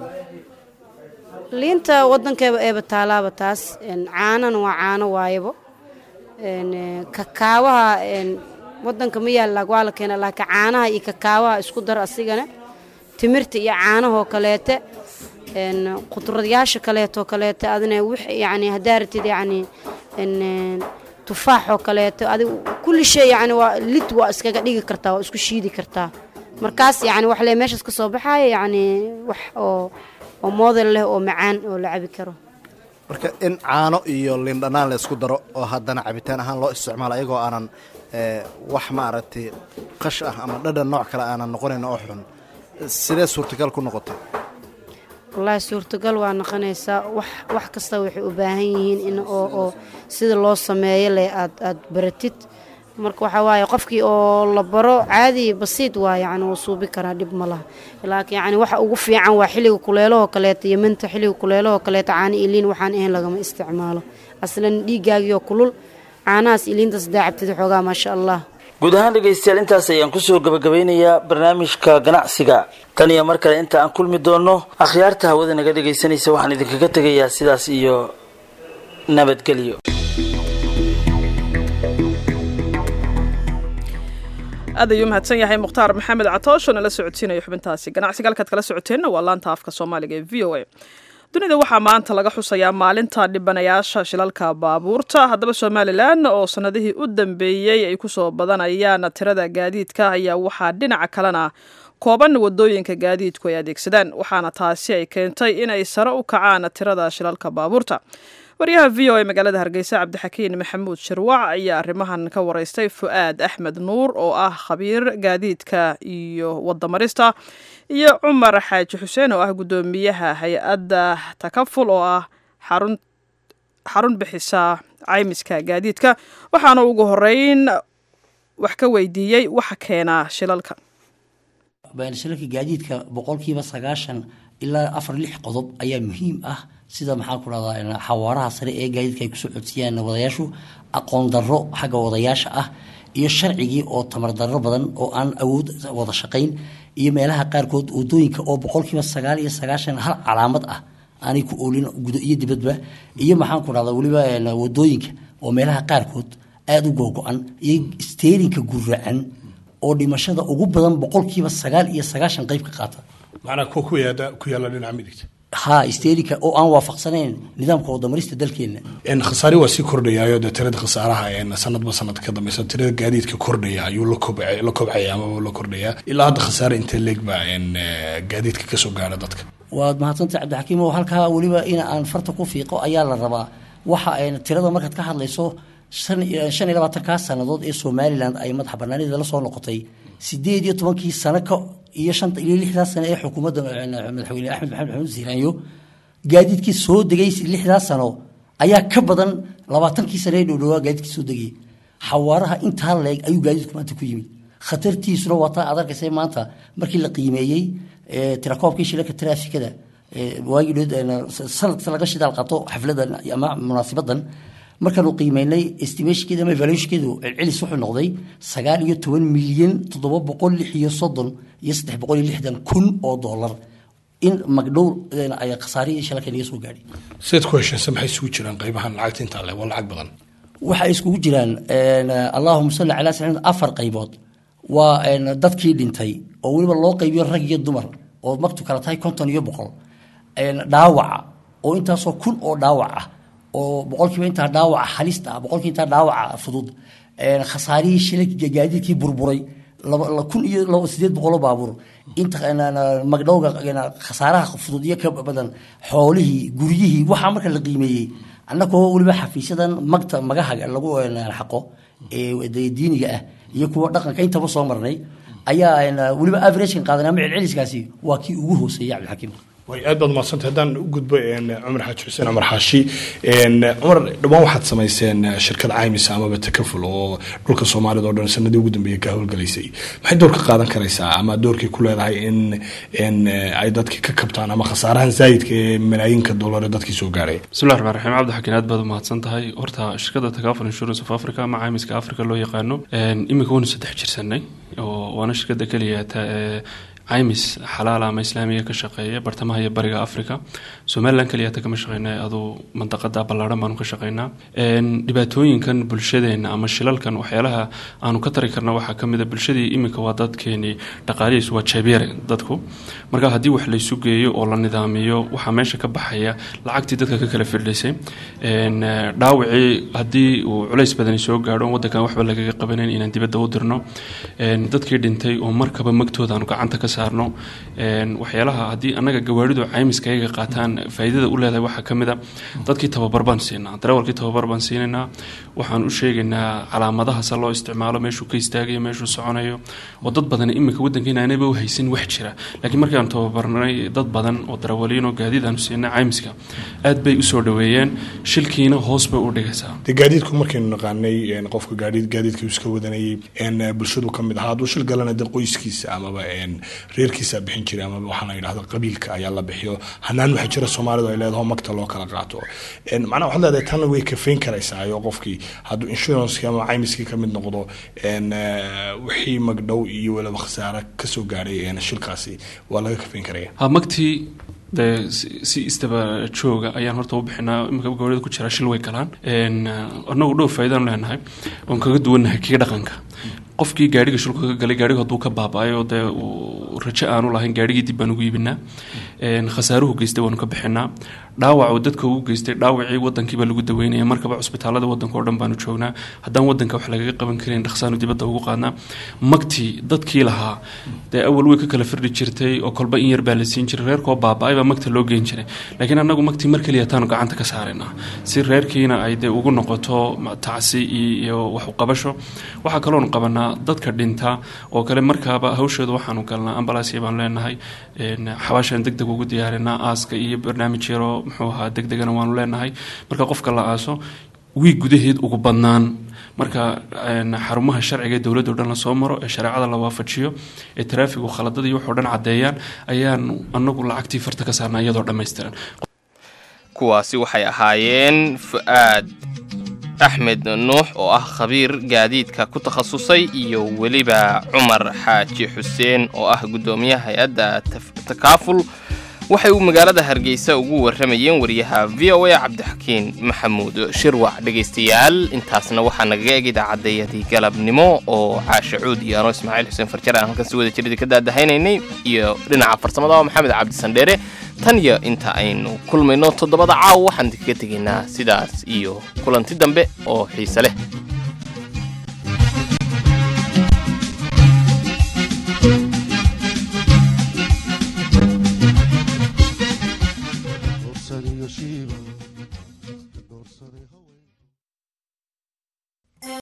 liinta wadankeeba eeba taalaaba taas caanana waa caano waayabo kakaawaha wadanka ma yaalla waa la keena laakiin caanaha iyo kakaawaha isku dar asigana timirta iyo caanahoo kaleete qudradayaasha kaleetoo kaleete adina wix yacni haddaa ratid yacni tufaaxoo kaleeto adiga kulli shay yacni waa lid waa iskaga dhigi kartaa waa isku shiidi kartaa markaas yacni wax lee meeshaas ka soo baxaaya yacni wax oo moodel leh oo macaan oo la cabi karo marka in caano iyo lindhanaan la isku daro oo haddana cabitaan ahaan loo isticmaalo ayagoo aanan wax maaragtay qash ah ama dhadhan nooc kale aanan noqonayn oo xun sidee suurtagal ku noqotay wallaahi suurtagal waa noqonaysaa wax kasta waxay u baahan yihiin in oo sida loo sameeyo le aad baratid marka waxaa waaye qofkii oo la baro caadi basiid waa yacni wuu suubi karaa dhib ma laha laakiin yacni waxa ugu fiican waa xilliga kuleelahoo kaleeta yementa xilliga kuleelahoo kaleeta caano iliin waxaan ahayn lagama isticmaalo aslan dhiiggaagiioo kulul caanahaas iliintaas daa cabtid xoogaa maasha allah guud ahaan dhegaystayaal intaas ayaan kusoo gabagabeynayaa barnaamijka ganacsiga tan iyo mar kale inta aan kulmi doono akhyaarta hawada naga dhegaysanaysa waxaan idinkaga tegayaa sidaas iyo nabadgelyo. aad ayuu mahadsan yahay mukhtaar maxamed catoosh oo nala socodsiinaya xubintaasi ganacsiga halkaad kala socoteenna waa laanta afka soomaaliga ee v o a dunida waxaa maanta laga xusayaa maalinta dhibanayaasha shilalka baabuurta haddaba somalilan oo sanadihii u dambeeyey ay kusoo badanayaan tirada gaadiidka ayaa waxaa dhinaca kalena kooban wadooyinka gaadiidku ay adeegsadaan waxaana taasi ay keentay inay sare u kacaan tirada shilalka baabuurta waryaha v o a magaalada hargeysa cabdixakiin maxamuud shirwac ayaa arrimahan ka wareystay fu'aad axmed nuur oo ah khabiir gaadiidka iyo wadamarista iyo cumar xaaji xuseen oo ah guddoomiyaha hay-adda takaful oo ah xarun bixisa caymiska gaadiidka waxaana ugu horeyn wax ka weydiiyey waxa keena shilalka. shilalka gaadiidka 90% ilaa 4-6 qodob ayaa muhiim ah sida maxaa ku radaa xawaaraha sare ee gaadiidka ay ku soo codsiyaan wadayaashu aqoon darro xagga wadayaasha ah iyo sharcigii oo tamar darro badan oo aan awood wada shaqayn iyo meelaha qaarkood wadooyinka oo 9% hal calaamad ah aanay ku oolin gudo iyo dibadba iyo maxaan ku dhahdaa waliba wadooyinka oo meelaha qaarkood aad u go'an iyo steerinka guracan oo dhimashada ugu badan 9% qayb ka qaata macna ku yaala dhinaca midigta ha steerinka oo aan waafaqsanayn nidaamka wadamarista dalkeena khasaare waa sii kordhayayo tirada khasaaraha sanadba sanad ka dambaysa tirada gaadiidka kordhaya ayuu la kobcaya ama la kordhaya ilaa hadda khasaare intee leeg baa gaadiidka ka soo gaara dadka waad mahadsantahay cabdixakiim oo halkaa waliba in aan farta ku fiiqo ayaa la rabaa waxa ay tirada markaad ka hadlayso 25 sanadood ee Somaliland ay madax banaanida la soo noqotay 18 sano ka iyo 5 ilaa 6 sano ee xukuumadda madaxweyne Axmed Maxamed Siiraanyo gaadiidkii soo degay 6 sano ayaa ka badan 20 sano ee dhowaa gaadiidkii soo degay xawaaraha inta leeg ayuu gaadiidku maanta ku yimid khatartiisuna waa taa adarkaysay maanta markii la qiimeeyay tirakoobkii shilka traafikada waagi sanadka laga shidaal qato xafladan ama munaasabadan markaan u qiimeynay estimationkeeda ama evaluationkeedu celcelis wuxuu noqday 19 milyan 736 kun oo dollar in magdhow ay khasaariyay shalkan iga soo gaadhay sidoo ku heshiis maxay isugu jiraan qaybahan lacagta inta leh waa lacag badan waxa iskugu jiraan Allahumma salli ala sayyidina afar qaybood waa dadkii dhintay oo waliba loo qaybiyo rag iyo dumar oo magtu kala tahay 50 iyo 100 dhaawac oo intaasoo kun oo dhaawac ah oo boqolkiiba inta dhaawac halista ah boqolkiiba inta dhaawac fudud khasaarihii shilka gaadiidkii burburay 2800 baabuur inta magdhowga khasaaraha fudud iyo ka badan xoolihii guryihii waxa marka la qiimeeyay annagoo waliba xafiisyadan magaha lagu xaqo ee diiniga ah iyo kuwa dhaqanka intaba soo marnay ayaa waliba average qaadanaa celceliskaasi waa kii ugu hooseeyay Cabdixakiim way aad baad maasanta hadaan u gudbo Umar Xaaji Xuseen Umar Xaashi Umar dhawaan waxaad samayseen shirkad caymis ama takaful oo dhulka Soomaalida oo dhan sanadii ugu dambeeyay ka howlgalaysay maxay door ka qaadan karaysaa ama doorkii ku leedahay in ay dadka ka kabtaan ama khasaarahan zaidka ee malaayiinka dollar dadkii soo gaaray bismillaahir rahmaanir rahiim Cabdixakiim aad baad mahadsan tahay horta shirkadda Takaful Insurance of Africa ama caymiska Afrika loo yaqaano imika wana 3 jirsanay oo wana shirkadda kaliya caymis xalaal ama islaamiga ka shaqeeya bartamaha iyo bariga Afrika Somaliland kaliya kama shaqeynaa adoo mandaqada ballaaran baan ka shaqeynaa dhibaatooyinkan bulshadeena ama shilalkan waxyaalaha aanu ka tari karna waxa kamid ah bulshadii imika waa dadkeeni dhaqaalihiis waa jeebeer dadku marka hadii wax la isu geeyo oo la nidaamiyo waxa meesha ka baxaya lacagtii dadka ka kala firdhisay dhaawacii hadii uu culays badan soo gaaro wadankan waxba laga qabanin inaan dibadda u dirno dadkii dhintay oo markaba magtooda aanu gacanta ka saarno waxyaalaha hadii anaga gawaaridu caymiskayga qaataan faa'iidada u leedahay waxa kamid ah dadkii tababar baan siinaa darawalkii tababar baan siinaa waxaan u sheegaynaa calaamadaha soo loo isticmaalo meeshuu ka istaagayo meeshuu soconayo oo dad badan imika wadankeena aanaba u haysan wax jira laakiin markii aan tababarnay dad badan oo darawaliin oo gaadiid aan siinaa caymiska aad bay u soo dhaweeyeen shilkiina hoos bay u dhigaysaa gaadiidku markaynu naqaanay qofka gaadiidka iska wadanayay bulshadu kamid ah haduu shil galana dad qoyskiisa ama reerkiisa bixin jiray ama waxa la yiraahdo qabiilka ayaa la bixiyo hanaan waxa jira Soomaalidu ay leedahay magta loo kala qaato macna waxa leedahay tan way ka feen karaysaa iyo qofkii haduu insurance ama caymiski kamid noqdo wixii magdhow iyo wala khasaare ka soo gaaray shilkaasi waa laga ka feen karaya magti si istaba jooga ayaan horta u bixinaa imika gawaarida ku jira shil way galaan anagu dhow faa'iidaan leenahay oo kaga duwanahay kii dhaqanka qofkii gaariga shulka ka galay gaariga haduu ka baabaayo rajo aanu lahayn gaarigii dib baan ugu iibinaa khasaaruhu geystay waan ka bixinaa dhaawac dadka uu geystay dhaawacii wadankiiba lagu daweynaya markaba cusbitaalada wadanka oo dhan baanu joognaa haddaan wadanka wax laga qaban karin dhaqsaanu dibadda ugu qaadnaa magtii dadkii lahaa awal way ka kala firdhi jirtay oo kolba in yar baa la siin jiray reerkoo baaba'ay baa magta loo geyn jiray laakiin anagu magtii mar kaliya taanu gacanta ka saaraynaa si reerkiina ay ugu noqoto tacsi iyo wax u qabasho waxa kaloon qabanaa dadka dhinta oo kale markaaba hawshooda waxaanu galnaa ambalaasya baan leenahay xabaashan degdeg ugu diyaarinaa aaska iyo barnaamij yaro muxuu ahaa degdegana waanu leenahay marka qofka la aaso wiig gudaheed ugu badnaan marka xarumaha sharciga ee dawladda oo dhan la soo maro ee shareecada la waafajiyo ee taraafigu khaladada iyo wax oo dhan cadeeyaan ayaan anagu lacagtii farta ka saarnaa iyadoo dhammaystiran kuwaasi waxay ahaayeen Fuaad axmed nuux oo ah khabiir gaadiidka ku takhasusay iyo weliba cumar xaaji xuseen oo ah guddoomiyaha hay-adda takaaful waxay uu magaalada hargeysa ugu warramayeen wariyaha v o a cabdixakiin maxamuud shirwac dhegaystayaal intaasna waxaa nagaga eg idaacaddayadii galabnimo oo caashe cuud iyo anoo ismaaciil xuseen farjar aan halkan si wada jiradii ka daadahaynaynay iyo dhinaca farsamada maxamed cabdi sandheere tan iyo inta aynu kulmayno toddobada caawa waxaan kaga tegaynaa sidaas iyo kulanti dambe oo xiise leh